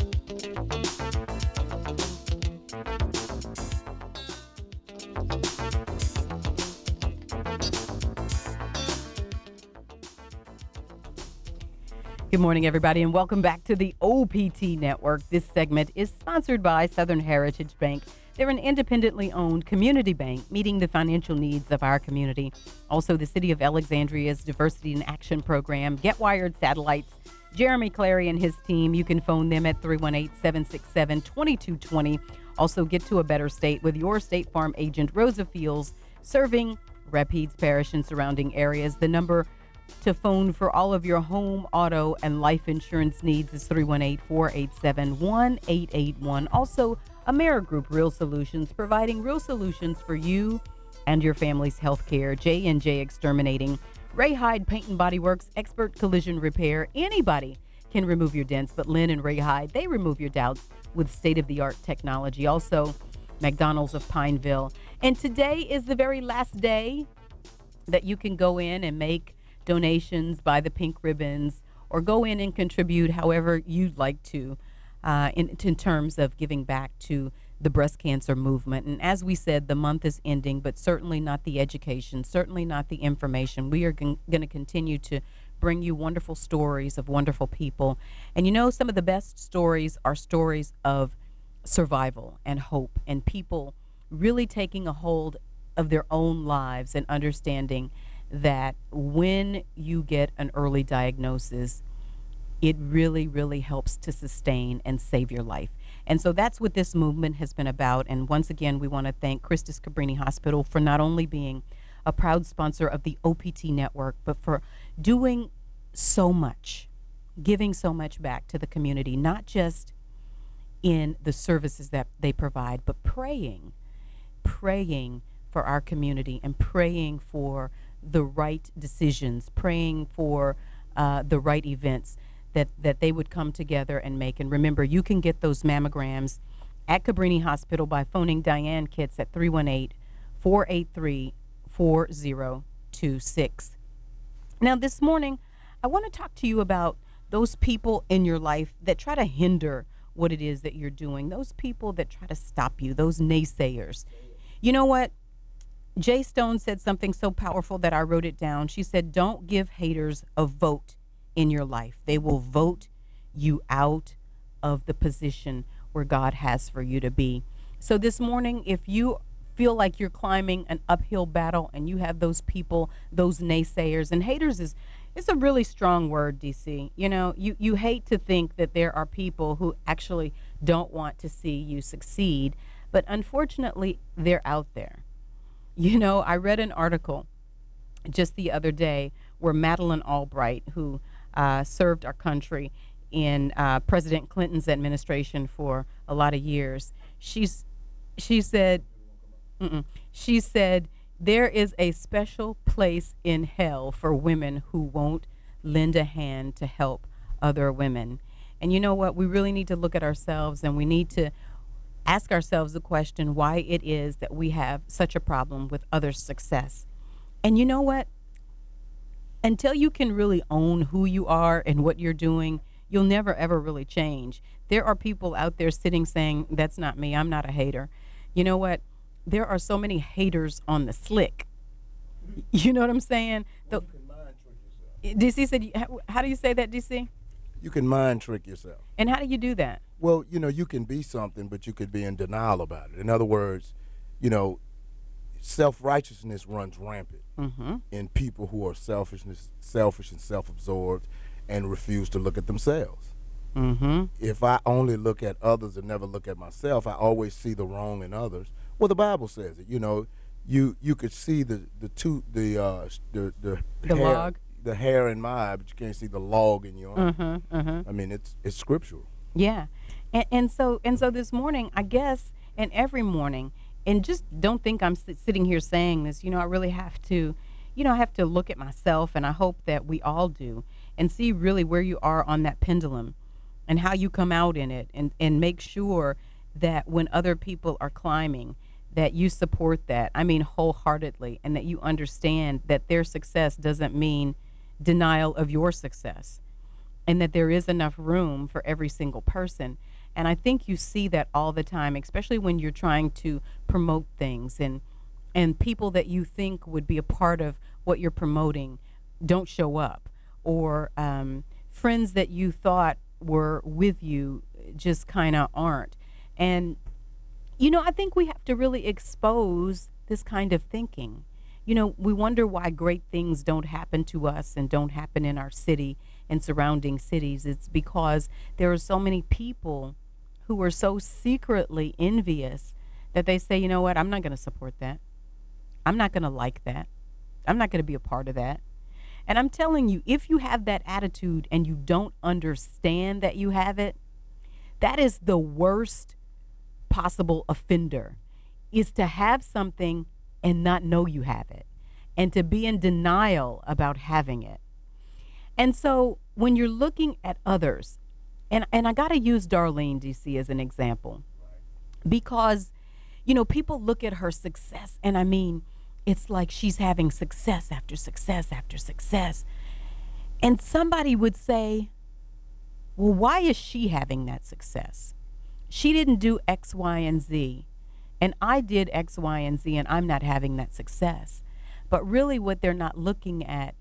Good morning, everybody, and welcome back to the O P T Network. This segment is sponsored by Southern Heritage Bank. They're an independently owned community bank meeting the financial needs of our community. Also, the City of Alexandria's Diversity in Action program, Get Wired Satellites, Jeremy Clary and his team. You can phone them at three one eight, seven six seven, two two two zero. Also, get to a better state with your State Farm agent, Rosa Fields, serving Rapides Parish and surrounding areas. The number to phone for all of your home, auto, and life insurance needs is three one eight, four eight seven, one eight eight one. Also, AmeriGroup Real Solutions, providing real solutions for you and your family's health care. J and J Exterminating, Ray Hyde Paint and Body Works, expert collision repair. Anybody can remove your dents, but Lynn and Ray Hyde, they remove your doubts with state-of-the-art technology. Also, McDonald's of Pineville. And today is the very last day that you can go in and make donations, buy the pink ribbons, or go in and contribute however you'd like to uh, in, in terms of giving back to the breast cancer movement. And as we said, the month is ending, but certainly not the education, certainly not the information. We are going to continue to bring you wonderful stories of wonderful people. And you know, some of the best stories are stories of survival and hope and people really taking a hold of their own lives and understanding that when you get an early diagnosis, it really, really helps to sustain and save your life. And so that's what this movement has been about. And once again, we want to thank Christus Cabrini Hospital for not only being a proud sponsor of the O P T Network, but for doing so much, giving so much back to the community, not just in the services that they provide, but praying, praying for our community and praying for the right decisions, praying for uh, the right events that, that they would come together and make. And remember, you can get those mammograms at Cabrini Hospital by phoning Diane Kitts at three one eight, four eight three, four zero two six. Now, this morning, I want to talk to you about those people in your life that try to hinder what it is that you're doing, those people that try to stop you, those naysayers. You know what? Jay Stone said something so powerful that I wrote it down. She said, don't give haters a vote in your life. They will vote you out of the position where God has for you to be. So this morning, if you feel like you're climbing an uphill battle and you have those people, those naysayers, and haters is it's a really strong word, D C. You know, you, you hate to think that there are people who actually don't want to see you succeed, but unfortunately, they're out there. You know, I read an article just the other day where Madeleine Albright, who uh, served our country in uh, President Clinton's administration for a lot of years, she's she said, mm-mm, she said, there is a special place in hell for women who won't lend a hand to help other women. And you know what? We really need to look at ourselves, and we need to ask ourselves the question why it is that we have such a problem with others' success. And you know what? Until you can really own who you are and what you're doing, you'll never, ever really change. There are people out there sitting saying, that's not me, I'm not a hater. You know what? There are so many haters on the slick. You know what I'm saying? The, D C said, how do you say that, D C? You can mind trick yourself. And how do you do that? Well, you know, you can be something, but you could be in denial about it. In other words, you know, self-righteousness runs rampant mm-hmm. in people who are selfishness, selfish and self-absorbed and refuse to look at themselves. Mm-hmm. If I only look at others and never look at myself, I always see the wrong in others. Well, the Bible says it. You know, you you could see the the two the uh the the, the hair, log, the hair in my eye, but you can't see the log in your eye. Mm-hmm, mm-hmm. I mean, it's it's scriptural. Yeah, and, and so and so this morning, I guess, and every morning, and just don't think I'm sit- sitting here saying this. You know, I really have to, you know, I have to look at myself, and I hope that we all do, and see really where you are on that pendulum, and how you come out in it, and and make sure that when other people are climbing, that you support that. I mean, wholeheartedly, and that you understand that their success doesn't mean denial of your success, and that there is enough room for every single person. And I think you see that all the time, especially when you're trying to promote things, and and people that you think would be a part of what you're promoting don't show up, or um, friends that you thought were with you just kind of aren't. And you know, I think we have to really expose this kind of thinking. You know, we wonder why great things don't happen to us and don't happen in our city and surrounding cities. It's because there are so many people who are so secretly envious that they say, you know what, I'm not going to support that. I'm not going to like that. I'm not going to be a part of that. And I'm telling you, if you have that attitude and you don't understand that you have it, that is the worst possible offender, is to have something and not know you have it, and to be in denial about having it. And so when you're looking at others, and, and I got to use Darlene, D C, as an example, because, you know, people look at her success, and I mean, it's like she's having success after success after success. And somebody would say, well, why is she having that success? She didn't do X, Y, and Z, and I did X, Y, and Z, and I'm not having that success. But really what they're not looking at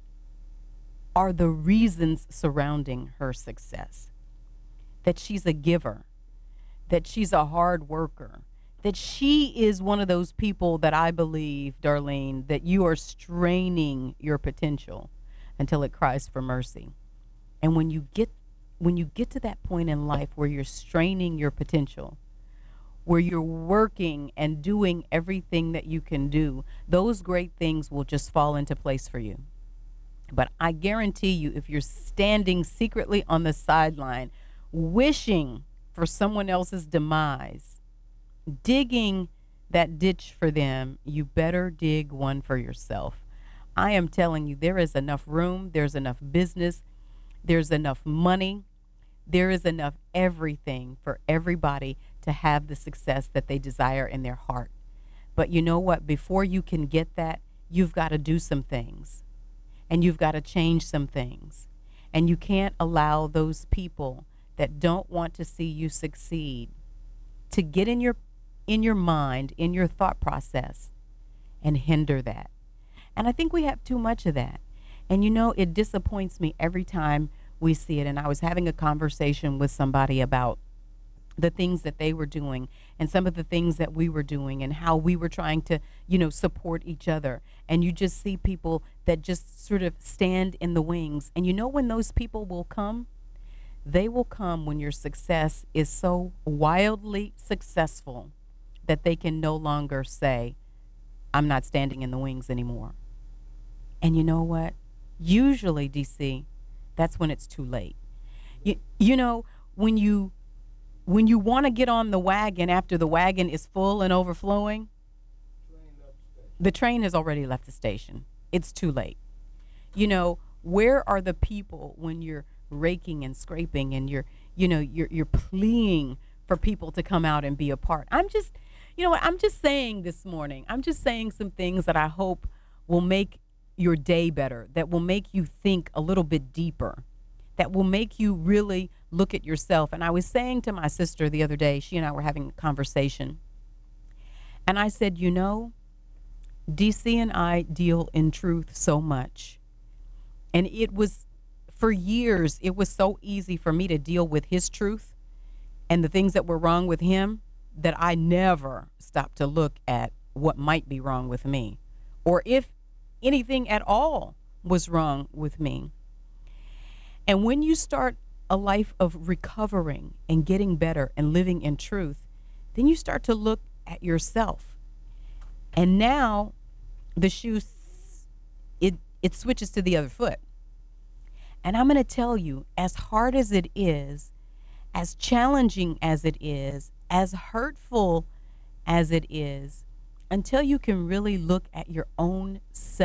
are the reasons surrounding her success. That she's a giver, that she's a hard worker, that she is one of those people that I believe, Darlene, that you are straining your potential until it cries for mercy. And when you get when you get to that point in life where you're straining your potential, where you're working and doing everything that you can do, those great things will just fall into place for you. But I guarantee you, if you're standing secretly on the sideline, wishing for someone else's demise, digging that ditch for them, you better dig one for yourself. I am telling you, there is enough room, there's enough business, there's enough money, there is enough everything for everybody to have the success that they desire in their heart. But you know what? Before you can get that, you've got to do some things, and you've got to change some things. And you can't allow those people that don't want to see you succeed to get in your in your mind, in your thought process, and hinder that. And I think we have too much of that. And you know, it disappoints me every time we see it. And I was having a conversation with somebody about the things that they were doing and some of the things that we were doing and how we were trying to, you know, support each other. And you just see people that just sort of stand in the wings. And you know when those people will come? They will come when your success is so wildly successful that they can no longer say, I'm not standing in the wings anymore. And you know what? Usually, D C, that's when it's too late. You, you know, when you when you want to get on the wagon after the wagon is full and overflowing, the train has already left the station. It's too late. You know, where are the people when you're raking and scraping and you're, you know, you're you're pleading for people to come out and be a part? I'm just, you know what, I'm just saying this morning, I'm just saying some things that I hope will make your day better, that will make you think a little bit deeper, that will make you really look at yourself. And I was saying to my sister the other day, she and I were having a conversation, and I said, you know, D C and I deal in truth so much. And it was, for years, it was so easy for me to deal with his truth and the things that were wrong with him that I never stopped to look at what might be wrong with me, or if anything at all was wrong with me. And when you start a life of recovering and getting better and living in truth, then you start to look at yourself. And now the shoe, it, it switches to the other foot. And I'm going to tell you, as hard as it is, as challenging as it is, as hurtful as it is, until you can really look at your own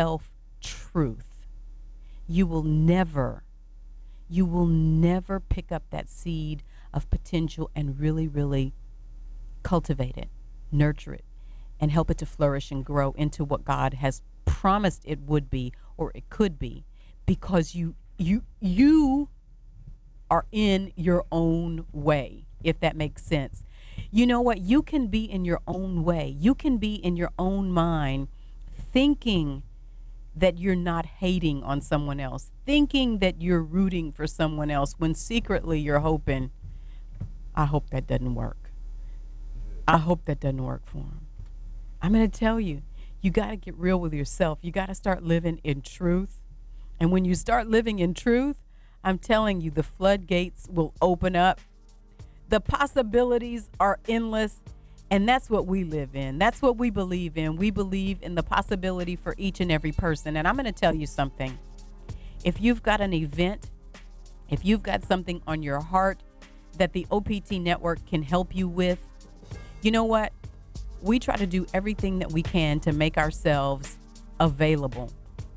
self-truth, you will never, you will never pick up that seed of potential and really, really cultivate it, nurture it, and help it to flourish and grow into what God has promised it would be, or it could be, because you you you are in your own way, if that makes sense. You know what? You can be in your own way. You can be in your own mind, thinking that you're not hating on someone else, thinking that you're rooting for someone else, when secretly you're hoping, I hope that doesn't work. I hope that doesn't work for them. I'm going to tell you, you got to get real with yourself. You got to start living in truth. And when you start living in truth, I'm telling you, the floodgates will open up. The possibilities are endless. And that's what we live in. That's what we believe in. We believe in the possibility for each and every person. And I'm going to tell you something. If you've got an event, if you've got something on your heart that the O P T Network can help you with, you know what? We try to do everything that we can to make ourselves available,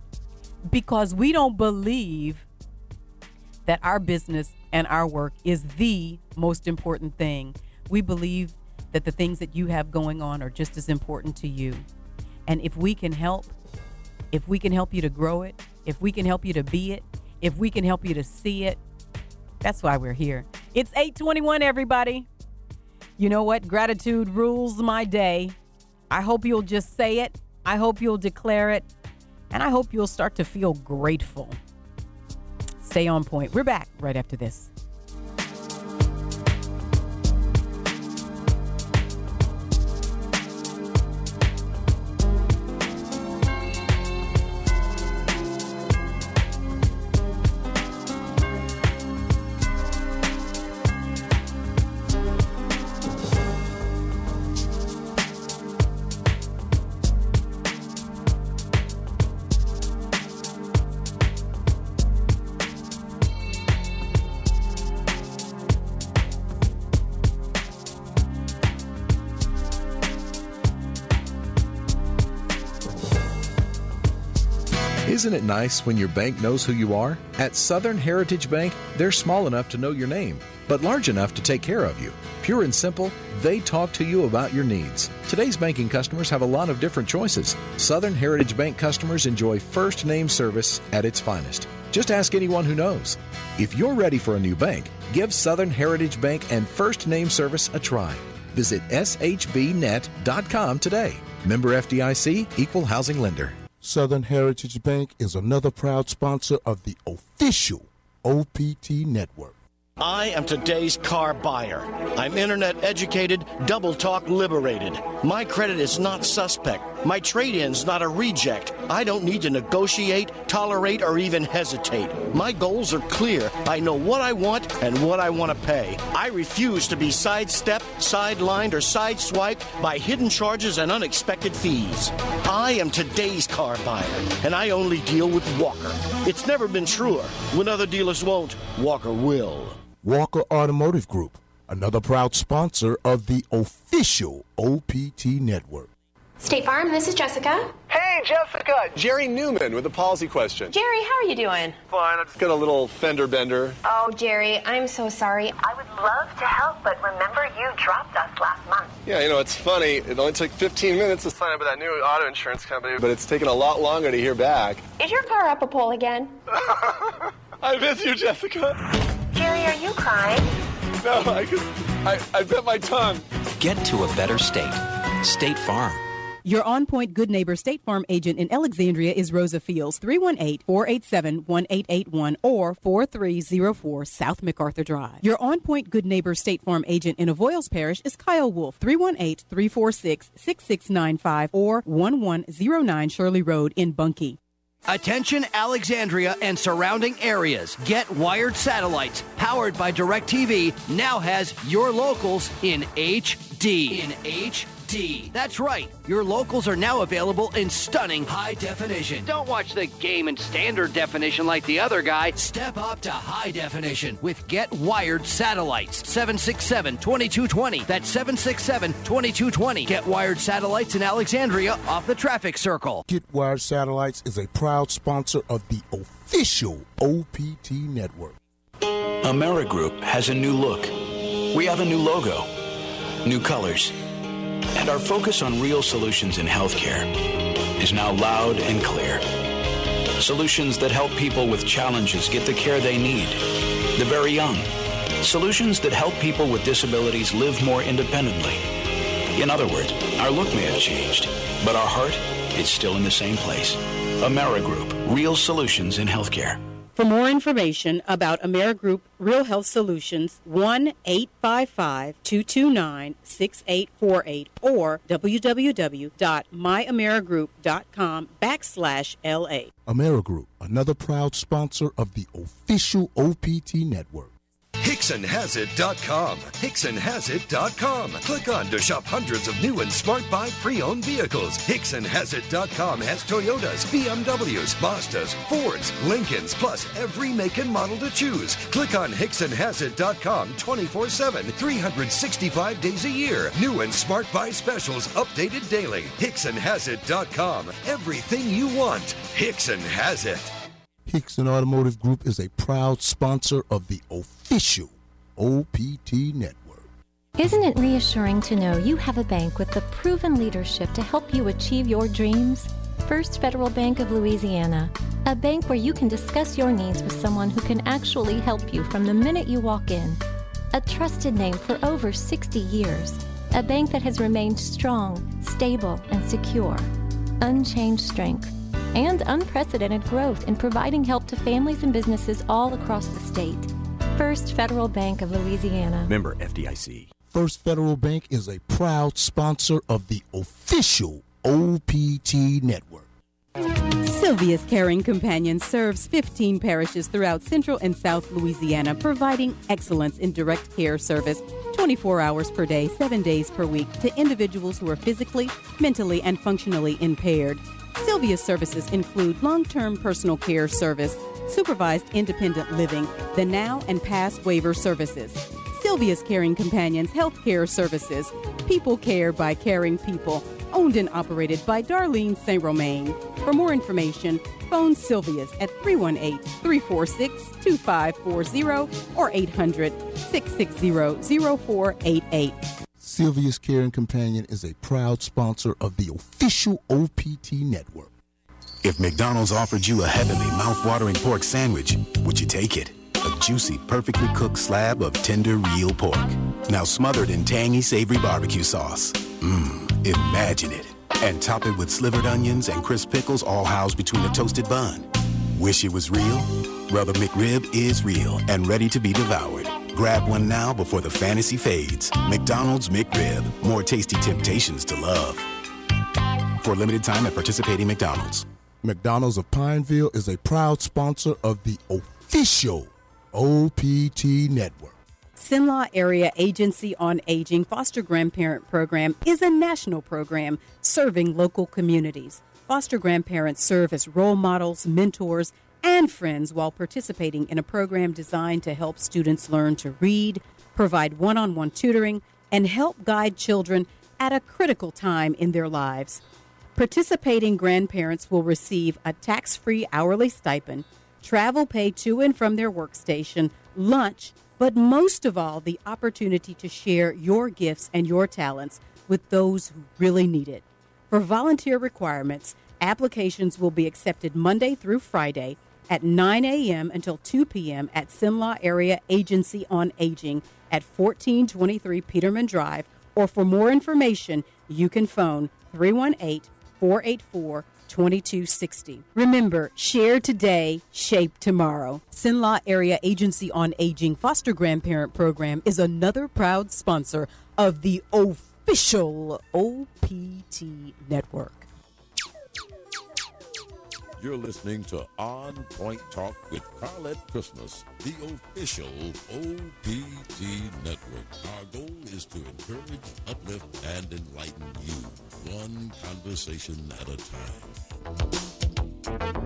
because we don't believe that our business and our work is the most important thing. We believe that the things that you have going on are just as important to you. And if we can help, if we can help you to grow it, if we can help you to be it, if we can help you to see it, that's why we're here. It's eight twenty-one, everybody. You know what? Gratitude rules my day. I hope you'll just say it. I hope you'll declare it. And I hope you'll start to feel grateful. Stay on point. We're back right after this. Isn't it nice when your bank knows who you are? At Southern Heritage Bank, they're small enough to know your name, but large enough to take care of you. Pure and simple, they talk to you about your needs. Today's banking customers have a lot of different choices. Southern Heritage Bank customers enjoy first name service at its finest. Just ask anyone who knows. If you're ready for a new bank, give Southern Heritage Bank and first name service a try. Visit s h b net dot com today. Member F D I C, Equal Housing Lender. Southern Heritage Bank is another proud sponsor of the official O P T Network. I am today's car buyer. I'm internet educated, double talk liberated. My credit is not suspect. My trade-in's not a reject. I don't need to negotiate, tolerate, or even hesitate. My goals are clear. I know what I want and what I want to pay. I refuse to be sidestepped, sidelined, or sideswiped by hidden charges and unexpected fees. I am today's car buyer, and I only deal with Walker. It's never been truer. When other dealers won't, Walker will. Walker Automotive Group, another proud sponsor of the official O P T Network. State Farm, this is Jessica. Hey, Jessica! Jerry Newman with a policy question. Jerry, how are you doing? Fine, I just got a little fender bender. Oh, Jerry, I'm so sorry. I would love to help, but remember you dropped us last month. Yeah, you know, it's funny. It only took fifteen minutes to sign up with that new auto insurance company, but it's taken a lot longer to hear back. Is your car up a pole again? I miss you, Jessica. Jerry, are you crying? No, I could, I, I bit my tongue. Get to a better state. State Farm. Your on-point Good Neighbor State Farm agent in Alexandria is Rosa Fields, three one eight, four eight seven, one eight eight one or four three zero four South MacArthur Drive. Your on-point Good Neighbor State Farm agent in Avoyles Parish is Kyle Wolf, three one eight, three four six, six six nine five or one one zero nine Shirley Road in Bunkie. Attention Alexandria and surrounding areas. Get Wired Satellites, powered by DirecTV, now has your locals in H D. In H D. That's right. Your locals are now available in stunning high definition. Don't watch the game in standard definition like the other guy. Step up to high definition with Get Wired Satellites. seven six seven, two two two zero. That's seven six seven, two two two zero. Get Wired Satellites in Alexandria off the traffic circle. Get Wired Satellites is a proud sponsor of the official O P T network. AmeriGroup has a new look. We have a new logo, new colors, and our focus on real solutions in healthcare is now loud and clear. Solutions that help people with challenges get the care they need, the very young. Solutions that help people with disabilities live more independently. In other words, our look may have changed, but our heart is still in the same place. AmeriGroup, real solutions in healthcare. For more information about AmeriGroup Real Health Solutions, one eight five five, two two nine, six eight four eight or www.myamerigroup.com backslash LA. AmeriGroup, another proud sponsor of the official O P T network. Hickson Has It dot com. Hickson Has It dot com. Click on to shop hundreds of new and smart buy pre-owned vehicles. Hickson Has It dot com has Toyotas, B M Ws, Mazdas, Fords, Lincolns, plus every make and model to choose. Click on Hickson Has It dot com twenty-four seven, three hundred sixty-five days a year. New and smart buy specials updated daily. Hickson Has It dot com. Everything you want. Hickson has it. Hickson Automotive Group is a proud sponsor of the official O P T network. Isn't it reassuring to know you have a bank with the proven leadership to help you achieve your dreams? First Federal Bank of Louisiana, a bank where you can discuss your needs with someone who can actually help you from the minute you walk in. A trusted name for over sixty years, a bank that has remained strong, stable, and secure. Unchanged strength and unprecedented growth in providing help to families and businesses all across the state. First Federal Bank of Louisiana. Member F D I C. First Federal Bank is a proud sponsor of the official O P T network. Sylvia's Caring Companion serves fifteen parishes throughout Central and South Louisiana, providing excellence in direct care service twenty-four hours per day, seven days per week to individuals who are physically, mentally, and functionally impaired. Sylvia's services include long-term personal care service, supervised independent living, the now and past waiver services. Sylvia's Caring Companions Health Care Services, people care by caring people, owned and operated by Darlene Saint Romain. For more information, phone Sylvia's at three one eight, three four six, two five four zero or eight hundred, six six zero, zero four eight eight. Sylvia's Caring Companion is a proud sponsor of the official O P T network. If McDonald's offered you a heavenly, mouth-watering pork sandwich, would you take it? A juicy, perfectly cooked slab of tender, real pork. Now smothered in tangy, savory barbecue sauce. Mmm, imagine it. And top it with slivered onions and crisp pickles all housed between a toasted bun. Wish it was real? Well, the McRib is real and ready to be devoured. Grab one now before the fantasy fades. McDonald's McRib. More tasty temptations to love. For a limited time at participating McDonald's. McDonald's of Pineville is a proud sponsor of the official O P T network. Cenla Area Agency on Aging Foster Grandparent Program is a national program serving local communities. Foster grandparents serve as role models, mentors, and friends while participating in a program designed to help students learn to read, provide one-on-one tutoring, and help guide children at a critical time in their lives. Participating grandparents will receive a tax-free hourly stipend, travel pay to and from their workstation, lunch, but most of all, the opportunity to share your gifts and your talents with those who really need it. For volunteer requirements, applications will be accepted Monday through Friday at nine a.m. until two p.m. at Cenla Area Agency on Aging at fourteen twenty-three Peterman Drive, or for more information, you can phone three one eight, four eight four, two two six zero. Remember, share today, shape tomorrow. Cenla Area Agency on Aging Foster Grandparent Program is another proud sponsor of the official O P T network. You're listening to On Point Talk with Carlette Christmas, the official O P T network. Our goal is to encourage, uplift, and enlighten you, one conversation at a time.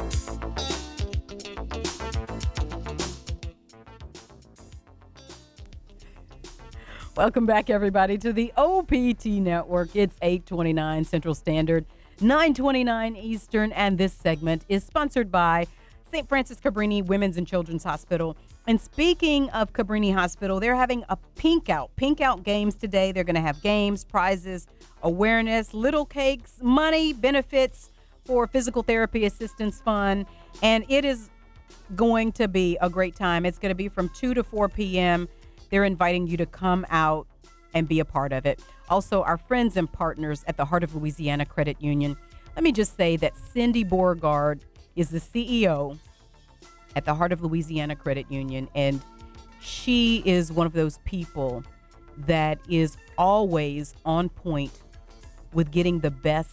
Welcome back, everybody, to the O P T network. It's eight twenty-nine Central Standard, nine twenty-nine Eastern, and this segment is sponsored by Saint Francis Cabrini Women's and Children's Hospital. And speaking of Cabrini Hospital, they're having a Pink Out. Pink Out games today. They're going to have games, prizes, awareness, little cakes, money, benefits for physical therapy assistance fund. And it is going to be a great time. It's going to be from two to four p.m. They're inviting you to come out and be a part of it. Also, our friends and partners at the Heart of Louisiana Credit Union. Let me just say that Cindy Beauregard is the C E O at the Heart of Louisiana Credit Union, and she is one of those people that is always on point with getting the best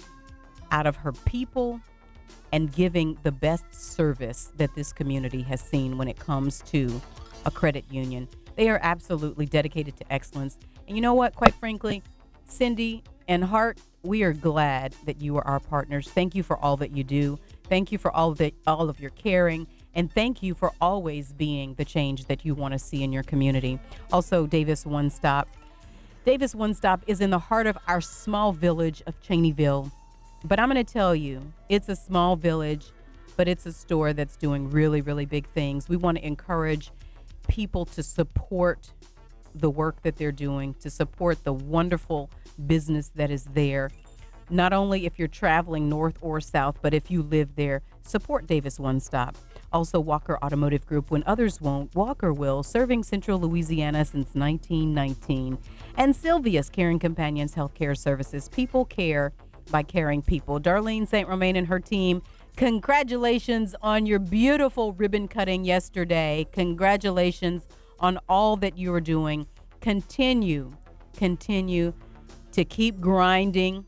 out of her people and giving the best service that this community has seen when it comes to a credit union. They are absolutely dedicated to excellence. And you know what? Quite frankly, Cindy and Hart, we are glad that you are our partners. Thank you for all that you do. Thank you for all of the, all of your caring. And thank you for always being the change that you want to see in your community. Also, Davis One Stop. Davis One Stop is in the heart of our small village of Cheneyville. But I'm going to tell you, it's a small village, but it's a store that's doing really, really big things. We want to encourage people to support the work that they're doing, to support the wonderful business that is there. Not only if you're traveling north or south, but if you live there, support Davis One Stop. Also, Walker Automotive Group, when others won't, Walker will, serving Central Louisiana since nineteen nineteen. And Sylvia's Caring Companions Healthcare Services. People care by caring people. Darlene Saint Romain and her team, congratulations on your beautiful ribbon cutting yesterday. Congratulations on all that you are doing. Continue, continue to keep grinding,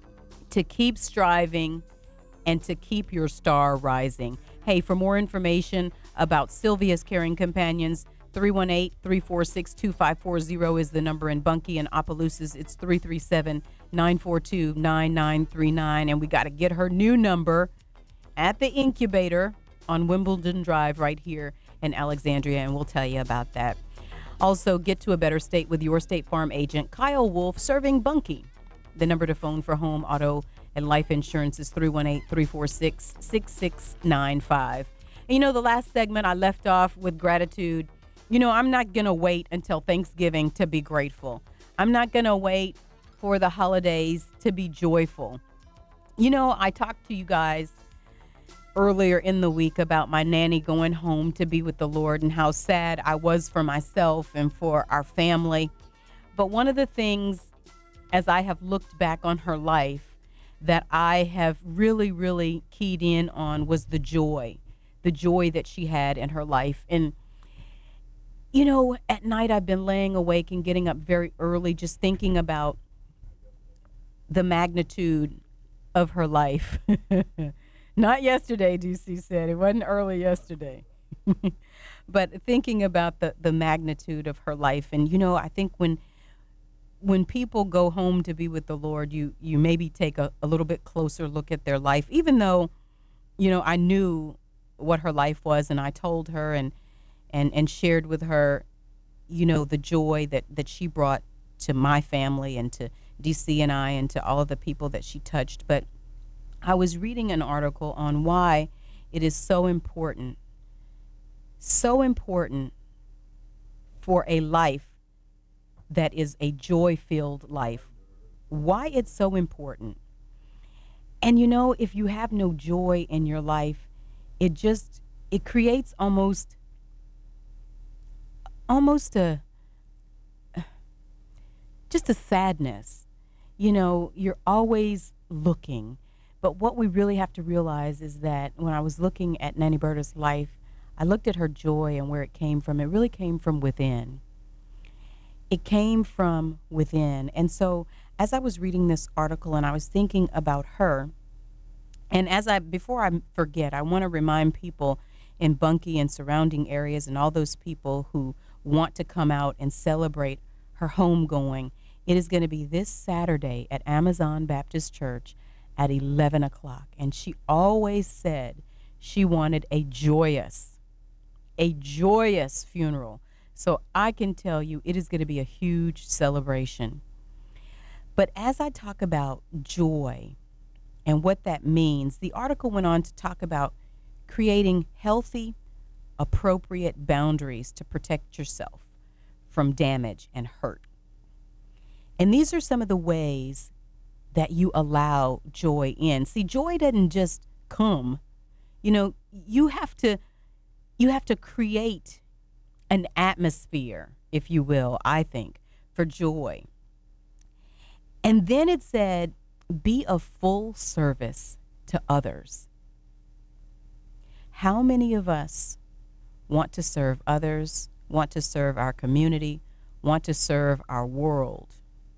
to keep striving, and to keep your star rising. Hey, for more information about Sylvia's Caring Companions, three one eight, three four six, two five four zero is the number. In Bunkie and Opelousas, it's three three seven, nine four two, nine nine three nine. And we got to get her new number at the incubator on Wimbledon Drive right here in Alexandria, and we'll tell you about that. Also, get to a better state with your State Farm agent, Kyle Wolf, serving Bunkie. The number to phone for home, auto, and life insurance is three one eight, three four six, six six nine five. And you know, the last segment I left off with gratitude. You know, I'm not going to wait until Thanksgiving to be grateful. I'm not going to wait for the holidays to be joyful. You know, I talked to you guys earlier in the week about my nanny going home to be with the Lord and how sad I was for myself and for our family. But one of the things, as I have looked back on her life, that I have really, really keyed in on was the joy, the joy that she had in her life. And, you know, at night I've been laying awake and getting up very early just thinking about the magnitude of her life. Not yesterday, D C said. It wasn't early yesterday. But thinking about the, the magnitude of her life. And, you know, I think when when people go home to be with the Lord, you, you maybe take a, a little bit closer look at their life, even though, you know, I knew what her life was, and I told her and and, and shared with her, you know, the joy that, that she brought to my family and to D C and I and to all of the people that she touched. But I was reading an article on why it is so important, so important for a life that is a joy-filled life. Why it's so important. And you know, if you have no joy in your life, it just, it creates almost, almost a, just a sadness. You know, you're always looking. But what we really have to realize is that when I was looking at Nanny Berta's life, I looked at her joy and where it came from. It really came from within. It came from within. And so as I was reading this article and I was thinking about her, And as I, before I forget, I want to remind people in Bunkie and surrounding areas and all those people who want to come out and celebrate her homegoing. It is going to be this Saturday at Amazon Baptist Church at eleven o'clock. And she always said she wanted a joyous, a joyous funeral. So I can tell you it is going to be a huge celebration. But as I talk about joy and what that means, the article went on to talk about creating healthy, appropriate boundaries to protect yourself from damage and hurt. And these are some of the ways that you allow joy in. See, joy doesn't just come. You know, you have to you have to create an atmosphere, if you will, I think, for joy. And then it said, be of full service to others. How many of us want to serve others, want to serve our community, want to serve our world?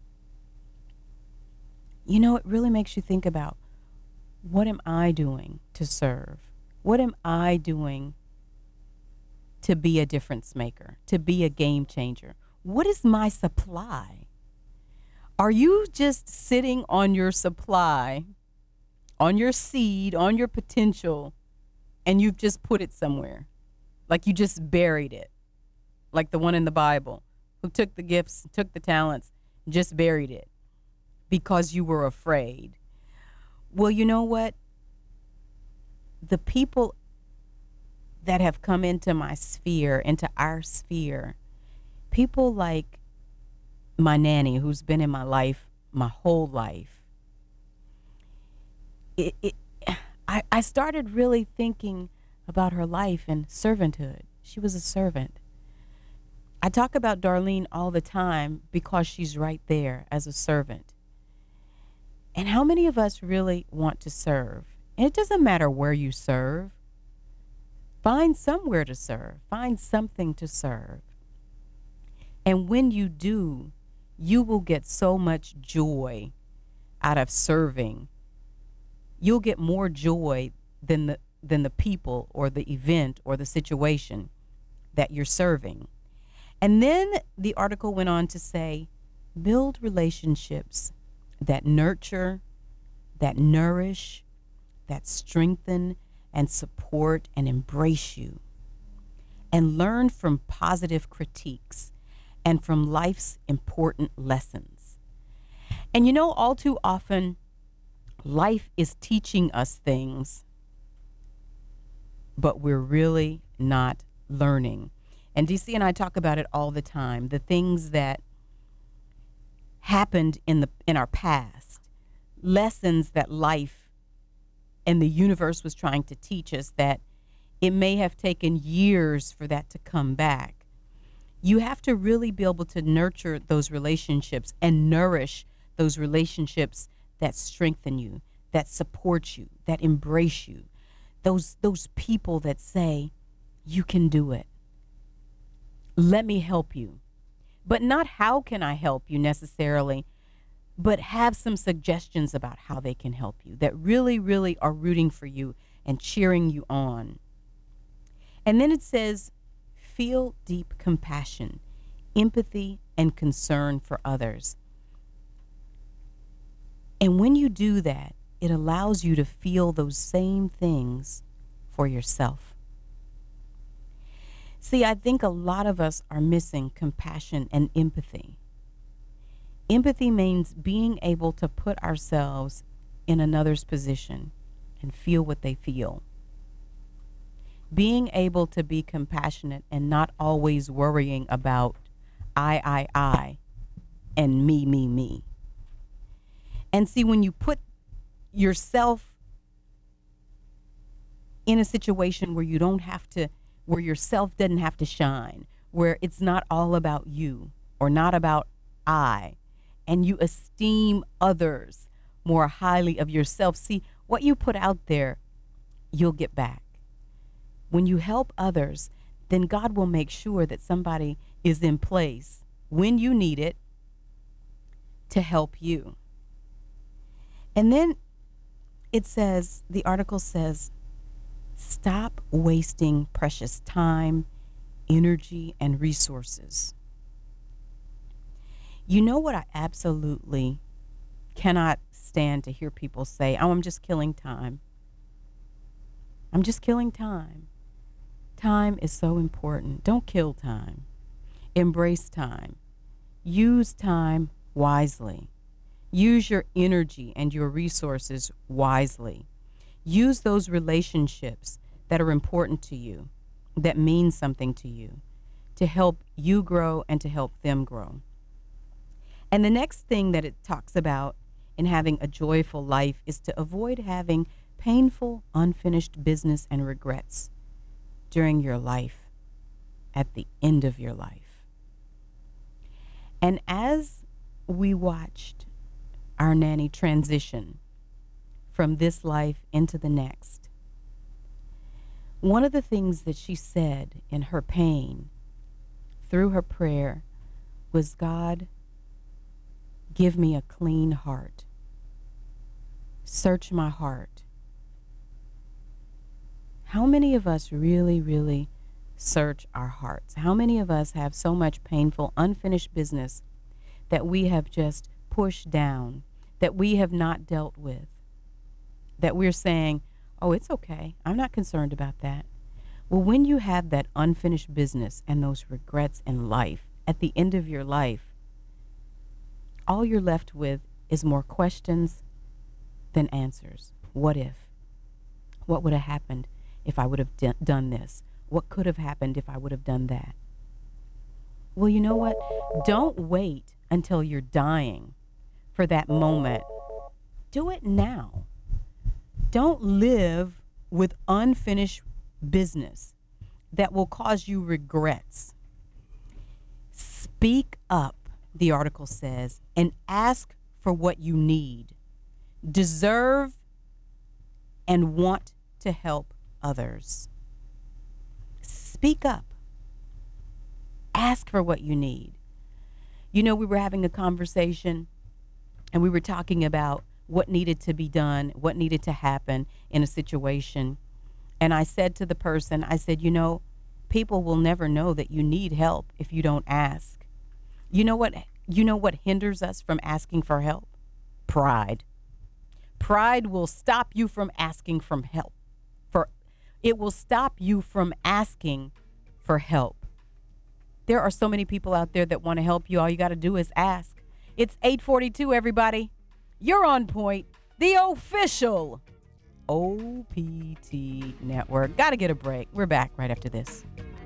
You know, it really makes you think about, what am I doing to serve? What am I doing to be a difference maker, to be a game changer? What is my supply? Are you just sitting on your supply, on your seed, on your potential, and you've just put it somewhere? Like you just buried it, like the one in the Bible who took the gifts, took the talents, just buried it because you were afraid. Well, you know what? The people that have come into my sphere, into our sphere, people like my nanny who's been in my life my whole life, it, it, I, I started really thinking about her life and servanthood. She was a servant. I talk about Darlene all the time because she's right there as a servant. And how many of us really want to serve? And it doesn't matter where you serve. Find somewhere to serve. Find something to serve. And when you do, you will get so much joy out of serving. You'll get more joy than the than the people or the event or the situation that you're serving. And then the article went on to say, build relationships that nurture, that nourish, that strengthen and support and embrace you. And learn from positive critiques and from life's important lessons. And you know, all too often, life is teaching us things, but we're really not learning. And D C and I talk about it all the time, the things that happened in the in our past, lessons that life and the universe was trying to teach us that it may have taken years for that to come back. You have to really be able to nurture those relationships and nourish those relationships that strengthen you, that support you, that embrace you. Those those people that say, you can do it. Let me help you. But not how can I help you necessarily, but have some suggestions about how they can help you, that really, really are rooting for you and cheering you on. And then it says, feel deep compassion, empathy, and concern for others. And when you do that, it allows you to feel those same things for yourself. See, I think a lot of us are missing compassion and empathy. Empathy means being able to put ourselves in another's position and feel what they feel. Being able to be compassionate and not always worrying about I, I, I, and me, me, me. And see, when you put yourself in a situation where you don't have to, where yourself doesn't have to shine, where it's not all about you or not about I, and you esteem others more highly of yourself. See, what you put out there, you'll get back. When you help others, then God will make sure that somebody is in place when you need it to help you. And then it says, the article says, stop wasting precious time, energy, and resources. You know what I absolutely cannot stand to hear people say, oh, I'm just killing time. I'm just killing time. Time is so important. Don't kill time. Embrace time. Use time wisely. Use your energy and your resources wisely. Use those relationships that are important to you, that mean something to you, to help you grow and to help them grow. And the next thing that it talks about in having a joyful life is to avoid having painful, unfinished business and regrets during your life, at the end of your life. And as we watched our nanny transition from this life into the next, one of the things that she said in her pain through her prayer was, God, give me a clean heart. Search my heart. How many of us really, really search our hearts? How many of us have so much painful, unfinished business that we have just pushed down, that we have not dealt with, that we're saying, oh, it's okay, I'm not concerned about that? Well, when you have that unfinished business and those regrets in life, at the end of your life, all you're left with is more questions than answers. What if? What would have happened if I would have d- done this? What could have happened if I would have done that? Well, you know what? Don't wait until you're dying for that moment. Do it now. Don't live with unfinished business that will cause you regrets. Speak up, the article says, and ask for what you need, deserve, and want to help others. Speak up. Ask for what you need. You know, we were having a conversation and we were talking about what needed to be done, what needed to happen in a situation. And I said to the person, I said, you know, people will never know that you need help if you don't ask. You know what, you know what hinders us from asking for help? Pride. Pride will stop you from asking for help. For it will stop you from asking for help. There are so many people out there that want to help you. All you got to do is ask. It's eight forty-two, everybody. You're on point. The official O P T Network. Got to get a break. We're back right after this.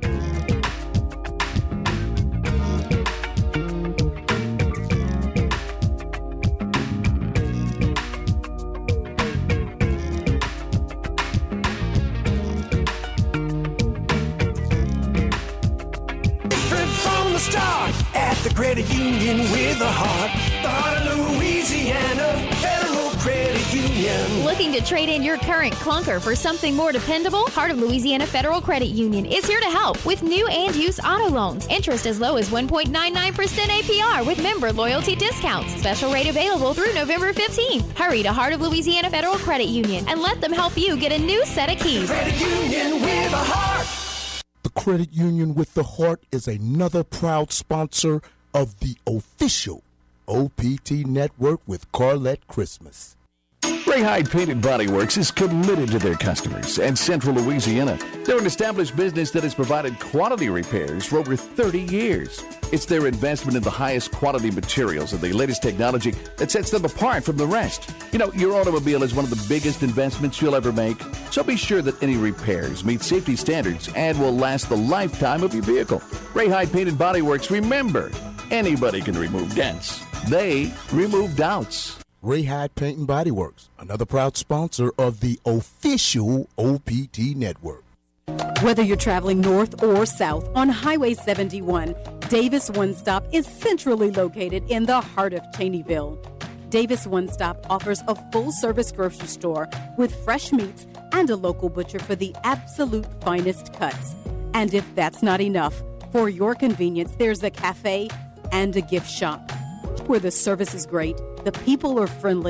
Start at the credit union with a heart. The heart of Louisiana Federal Credit Union. Looking to trade in your current clunker for something more dependable? Heart of Louisiana Federal Credit Union is here to help with new and used auto loans. Interest as low as one point nine nine percent A P R with member loyalty discounts. Special rate available through November fifteenth. Hurry to Heart of Louisiana Federal Credit Union and let them help you get a new set of keys. Credit Union with a heart. The Credit Union with the Heart is another proud sponsor of the official O P T Network with Carlette Christmas. Ray Hyde Paint and Body Works is committed to their customers and Central Louisiana. They're an established business that has provided quality repairs for over thirty years. It's their investment in the highest quality materials and the latest technology that sets them apart from the rest. You know, your automobile is one of the biggest investments you'll ever make, so be sure that any repairs meet safety standards and will last the lifetime of your vehicle. Ray Hyde Paint and Body Works, remember, anybody can remove dents. They remove doubts. Ray Hyde Paint and Body Works, another proud sponsor of the official O P T Network. Whether you're traveling north or south on Highway seventy-one, Davis One Stop is centrally located in the heart of Cheneyville. Davis One Stop offers a full-service grocery store with fresh meats and a local butcher for the absolute finest cuts. And if that's not enough, for your convenience, there's a cafe and a gift shop where the service is great, the people are friendly,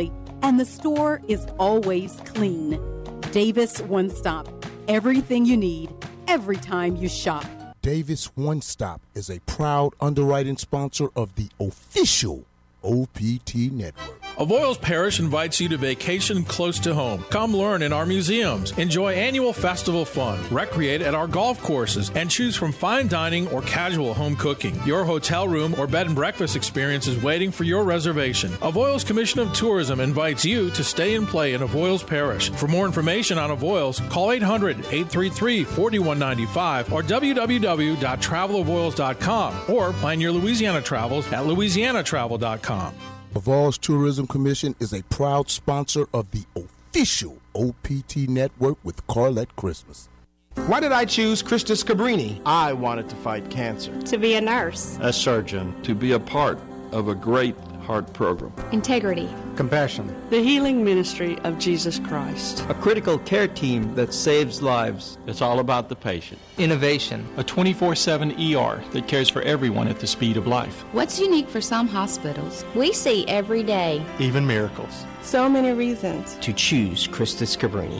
and the store is always clean. Davis One Stop. Everything you need, every time you shop. Davis One Stop is a proud underwriting sponsor of the official O P T Network. Avoyles Parish invites you to vacation close to home. Come learn in our museums, enjoy annual festival fun, recreate at our golf courses, and choose from fine dining or casual home cooking. Your hotel room or bed and breakfast experience is waiting for your reservation. Avoyles Commission of Tourism invites you to stay and play in Avoyles Parish. For more information on Avoyles, call eight hundred, eight three three, four one nine five or w w w dot travel avoyles dot com or plan your Louisiana travels at louisiana travel dot com. Avoyles Tourism Commission is a proud sponsor of the official O P T Network with Carlette Christmas. Why did I choose Krista Scabrini? I wanted to fight cancer. To be a nurse. A surgeon. To be a part of a great heart program. Integrity. Compassion. The healing ministry of Jesus Christ. A critical care team that saves lives. It's all about the patient. Innovation. A twenty-four seven E R that cares for everyone at the speed of life. What's unique for some hospitals? We see every day. Even miracles. So many reasons to choose Krista Scabrini.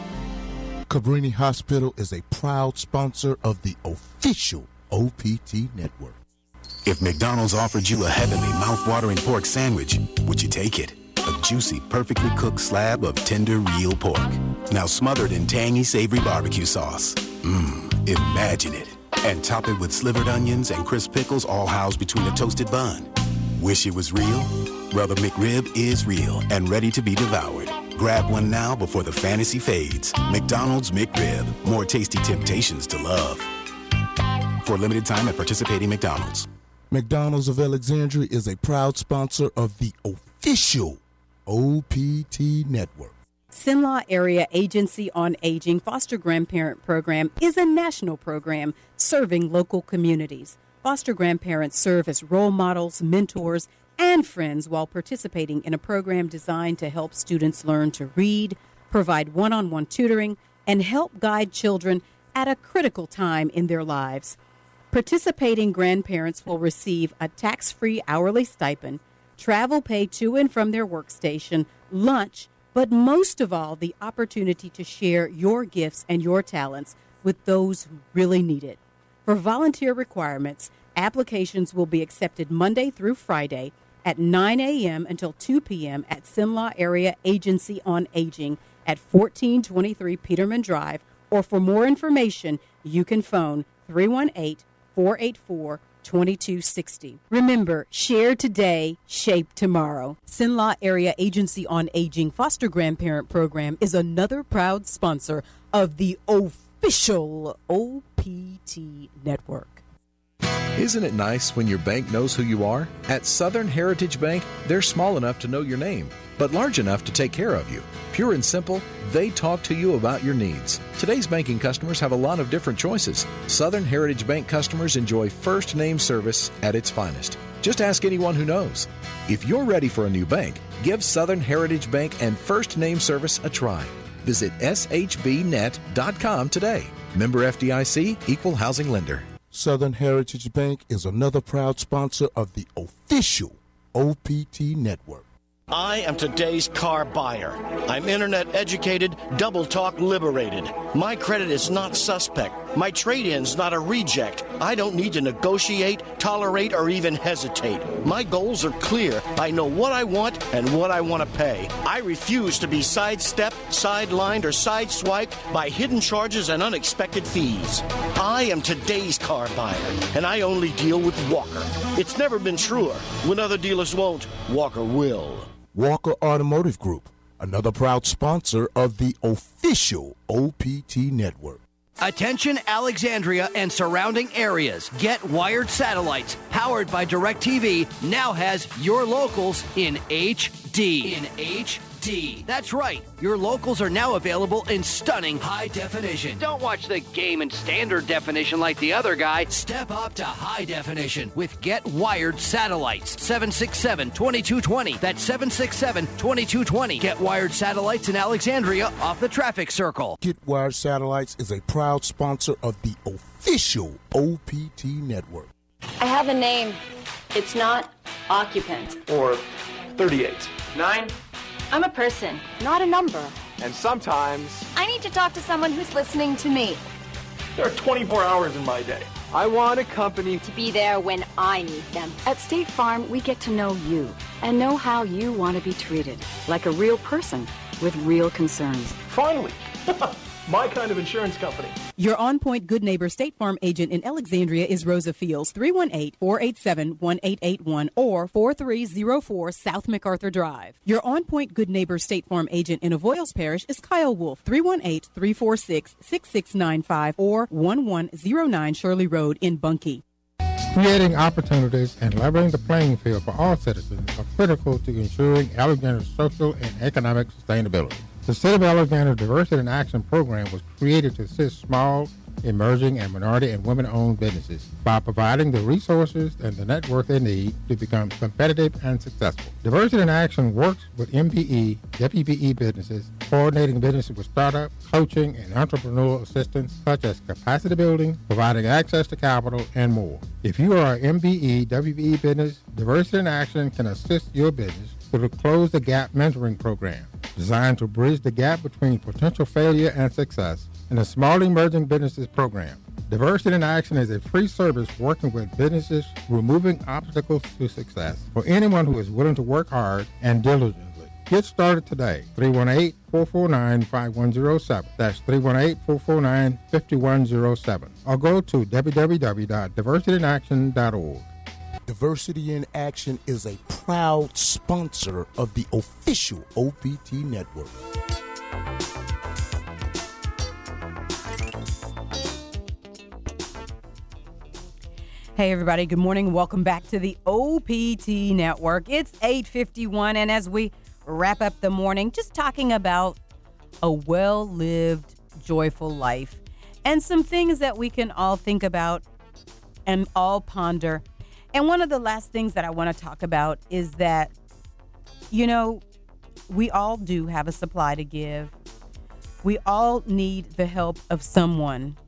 Cabrini Hospital is a proud sponsor of the official O P T Network. If McDonald's offered you a heavenly, mouth-watering pork sandwich, would you take it? A juicy, perfectly cooked slab of tender, real pork. Now smothered in tangy, savory barbecue sauce. Mmm, imagine it. And top it with slivered onions and crisp pickles all housed between a toasted bun. Wish it was real? Well, the McRib is real and ready to be devoured. Grab one now before the fantasy fades. McDonald's McRib. More tasty temptations to love. For a limited time at participating McDonald's. McDonald's of Alexandria is a proud sponsor of the official O P T Network. Cenla Area Agency on Aging Foster Grandparent Program is a national program serving local communities. Foster grandparents serve as role models, mentors, and friends while participating in a program designed to help students learn to read, provide one-on-one tutoring, and help guide children at a critical time in their lives. Participating grandparents will receive a tax-free hourly stipend, travel pay to and from their workstation, lunch, but most of all, the opportunity to share your gifts and your talents with those who really need it. For volunteer requirements, applications will be accepted Monday through Friday at nine a.m. until two p.m. at Cenla Area Agency on Aging at fourteen twenty-three Peterman Drive, or for more information, you can phone three one eight, four eight four, two two six zero. Remember, share today, shape tomorrow. Cenla Area Agency on Aging Foster Grandparent Program is another proud sponsor of the official O P T Network. Isn't it nice when your bank knows who you are? At Southern Heritage Bank, they're small enough to know your name, but large enough to take care of you. Pure and simple, they talk to you about your needs. Today's banking customers have a lot of different choices. Southern Heritage Bank customers enjoy first name service at its finest. Just ask anyone who knows. If you're ready for a new bank, give Southern Heritage Bank and first name service a try. Visit s h b net dot com today. Member F D I C, Equal Housing Lender. Southern Heritage Bank is another proud sponsor of the official O P T Network. I am today's car buyer. I'm internet educated, double talk liberated. My credit is not suspect. My trade-in's not a reject. I don't need to negotiate, tolerate, or even hesitate. My goals are clear. I know what I want and what I want to pay. I refuse to be sidestepped, sidelined, or sideswiped by hidden charges and unexpected fees. I am today's car buyer, and I only deal with Walker. It's never been truer. When other dealers won't, Walker will. Walker Automotive Group, another proud sponsor of the official O P T Network. Attention Alexandria and surrounding areas. Get Wired Satellites, powered by DirecTV, now has your locals in H D. In H D. That's right. Your locals are now available in stunning high definition. Don't watch the game in standard definition like the other guy. Step up to high definition with Get Wired Satellites. seven six seven, two two two zero. That's seven six seven, two two two zero. Get Wired Satellites in Alexandria off the traffic circle. Get Wired Satellites is a proud sponsor of the official O P T Network. I have a name. It's not occupant. Or thirty-eight. Nine. I'm a person, not a number. And sometimes I need to talk to someone who's listening to me. there are twenty-four hours in my day. I want a company To be there when I need them. At State Farm, we get to know you and know how you want to be treated, like a real person with real concerns. Finally, my kind of insurance company. Your On Point Good Neighbor State Farm agent in Alexandria is Rosa Fields, three one eight, four eight seven, one eight eight one or four three zero four South MacArthur Drive. Your On Point Good Neighbor State Farm agent in Avoyles Parish is Kyle Wolf, three one eight, three four six, six six nine five or one one zero nine Shirley Road in Bunkie. Creating opportunities and leveling the playing field for all citizens are critical to ensuring Alexandria's social and economic sustainability. The City of Alexandria Diversity in Action program was created to assist small, emerging, and minority and women-owned businesses by providing the resources and the network they need to become competitive and successful. Diversity in Action works with M B E, W B E businesses, coordinating businesses with startup, coaching, and entrepreneurial assistance such as capacity building, providing access to capital, and more. If you are an M B E, W B E business, Diversity in Action can assist your business through the Close the Gap mentoring program, designed to bridge the gap between potential failure and success, and the Small Emerging Businesses program. Diversity in Action is a free service working with businesses removing obstacles to success for anyone who is willing to work hard and diligently. Get started today. three one eight, four four nine, five one zero seven. That's three one eight, four four nine, five one zero seven. Or go to w w w dot diversity in action dot org. Diversity in Action is a proud sponsor of the official O P T network. Hey everybody, good morning. Welcome back to the O P T network. It's eight fifty-one, and as we wrap up the morning, just talking about a well-lived, joyful life and some things that we can all think about and all ponder. And one of the last things that I want to talk about is that, you know, we all do have a supply to give. We all need the help of someone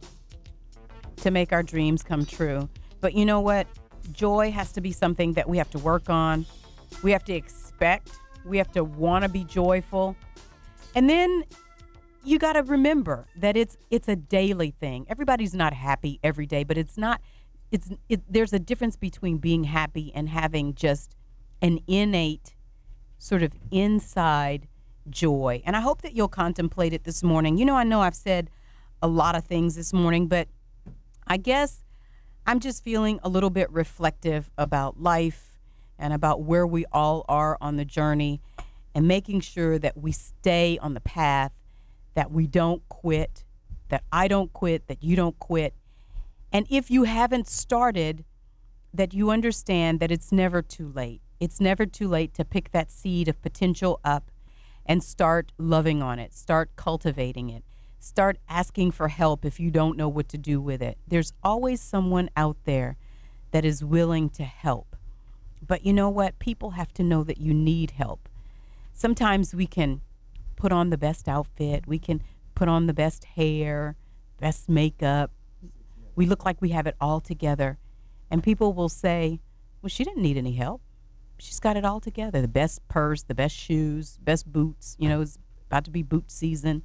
to make our dreams come true. But you know what? Joy has to be something that we have to work on. We have to expect. We have to want to be joyful. And then you got to remember that it's it's a daily thing. Everybody's not happy every day, but it's not It's it, there's a difference between being happy and having just an innate sort of inside joy. And I hope that you'll contemplate it this morning. You know, I know I've said a lot of things this morning, but I guess I'm just feeling a little bit reflective about life and about where we all are on the journey and making sure that we stay on the path, that we don't quit, that I don't quit, that you don't quit. And if you haven't started, that you understand that it's never too late. It's never too late to pick that seed of potential up and start loving on it, start cultivating it, start asking for help if you don't know what to do with it. There's always someone out there that is willing to help. But you know what? People have to know that you need help. Sometimes we can put on the best outfit. We can put on the best hair, best makeup. We look like we have it all together. And people will say, well, she didn't need any help. She's got it all together. The best purse, the best shoes, best boots. You know, it's about to be boot season.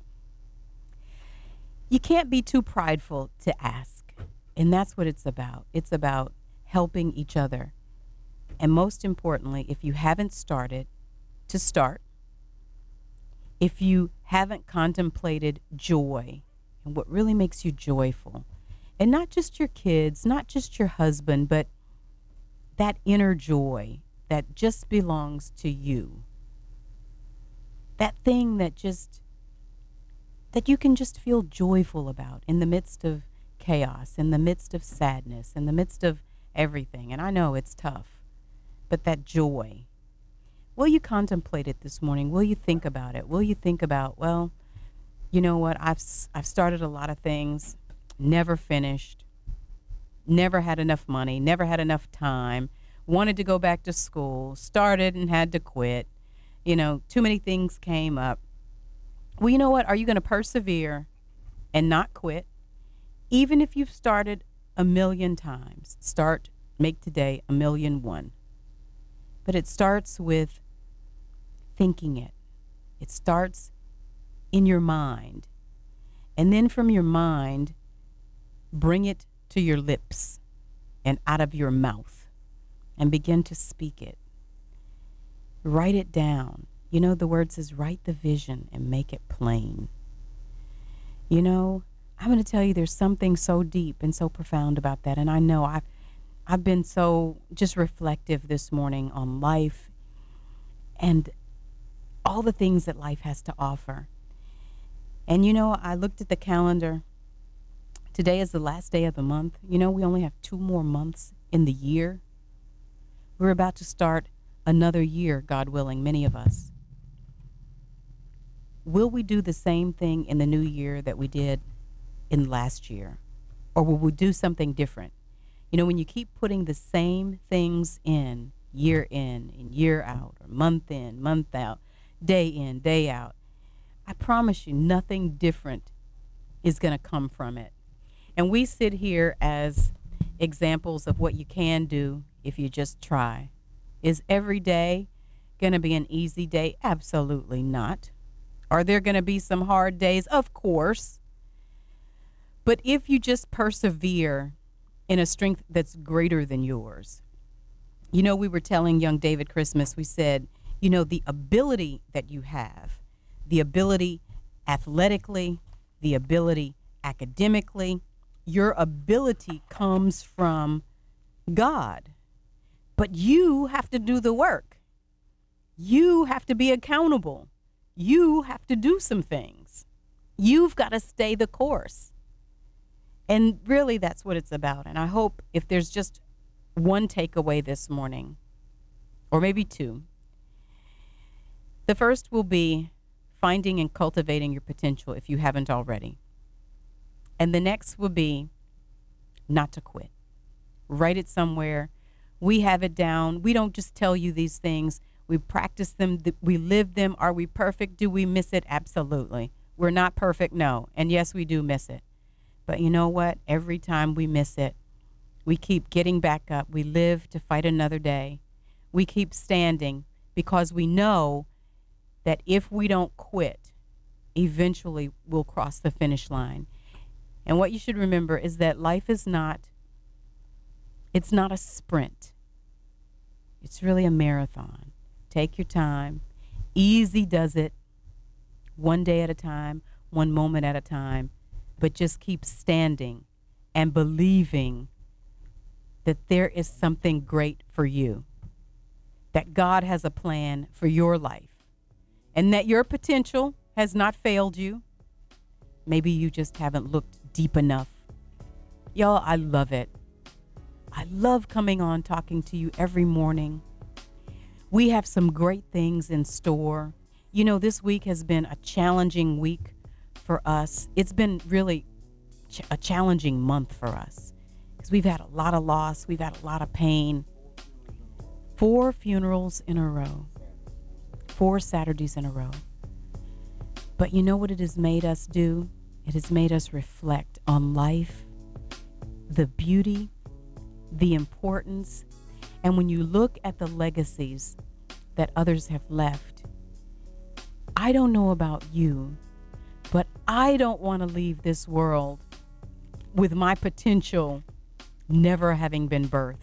You can't be too prideful to ask. And that's what it's about. It's about helping each other. And most importantly, if you haven't started, to start. If you haven't contemplated joy and what really makes you joyful, and not just your kids, not just your husband, but that inner joy that just belongs to you. That thing that just, that you can just feel joyful about in the midst of chaos, in the midst of sadness, in the midst of everything. And I know it's tough, but that joy. Will you contemplate it this morning? Will you think about it? Will you think about, well, you know what, I've I've started a lot of things, never finished, never had enough money, never had enough time, wanted to go back to school, started and had to quit. You know, too many things came up. Well, you know what? Are you going to persevere and not quit? Even if you've started a million times, start, make today a million one. But it starts with thinking it, It starts in your mind. And then from your mind, bring it to your lips and out of your mouth and begin to speak it. Write it down. You know, the word says, write the vision and make it plain. You know, I'm going to tell you there's something so deep and so profound about that. And I know I've, I've been so just reflective this morning on life and all the things that life has to offer. And, you know, I looked at the calendar. Today is the last day of the month. You know, we only have two more months in the year. We're about to start another year, God willing, many of us. Will we do the same thing in the new year that we did in last year? Or will we do something different? You know, when you keep putting the same things in, year in and year out, or month in, month out, day in, day out, I promise you nothing different is going to come from it. And we sit here as examples of what you can do if you just try. Is every day going to be an easy day? Absolutely not. Are there going to be some hard days? Of course. But if you just persevere in a strength that's greater than yours. You know, we were telling young David Christmas, we said, you know, the ability that you have, the ability athletically, the ability academically, your ability comes from God. But you have to do the work. You have to be accountable. You have to do some things. You've got to stay the course. And really, that's what it's about. And I hope if there's just one takeaway this morning, or maybe two, the first will be finding and cultivating your potential if you haven't already. And the next will be not to quit. Write it somewhere. We have it down. We don't just tell you these things. We practice them. We live them. Are we perfect? Do we miss it? Absolutely. We're not perfect, no. And yes, we do miss it. But you know what? Every time we miss it, we keep getting back up. We live to fight another day. We keep standing because we know that if we don't quit, eventually we'll cross the finish line. And what you should remember is that life is not, it's not a sprint. It's really a marathon. Take your time. Easy does it. One day at a time, one moment at a time. But just keep standing and believing that there is something great for you. That God has a plan for your life. And that your potential has not failed you. Maybe you just haven't looked deep enough. Y'all, I love it. I love coming on talking to you every morning. We have some great things in store. You know, this week has been a challenging week for us. It's been really ch- a challenging month for us because we've had a lot of loss. We've had a lot of pain. Four funerals in a row. Four Saturdays in a row. But you know what it has made us do? It has made us reflect on life, the beauty, the importance. And when you look at the legacies that others have left, I don't know about you, but I don't want to leave this world with my potential never having been birthed,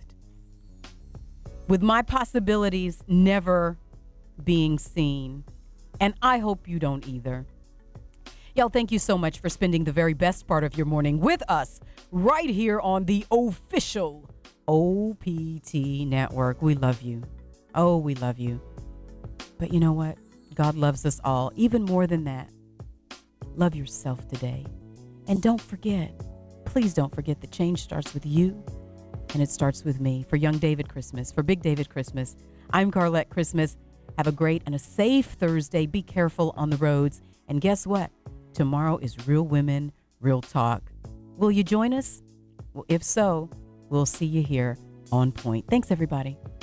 with my possibilities never being seen. And I hope you don't either. Y'all, thank you so much for spending the very best part of your morning with us right here on the official O P T Network. We love you. Oh, we love you. But you know what? God loves us all. Even more than that, love yourself today. And don't forget, please don't forget that change starts with you and it starts with me. For young David Christmas, for Big David Christmas, I'm Carlette Christmas. Have a great and a safe Thursday. Be careful on the roads. And guess what? Tomorrow is Real Women, Real Talk. Will you join us? Well, if so, we'll see you here on Point. Thanks, everybody.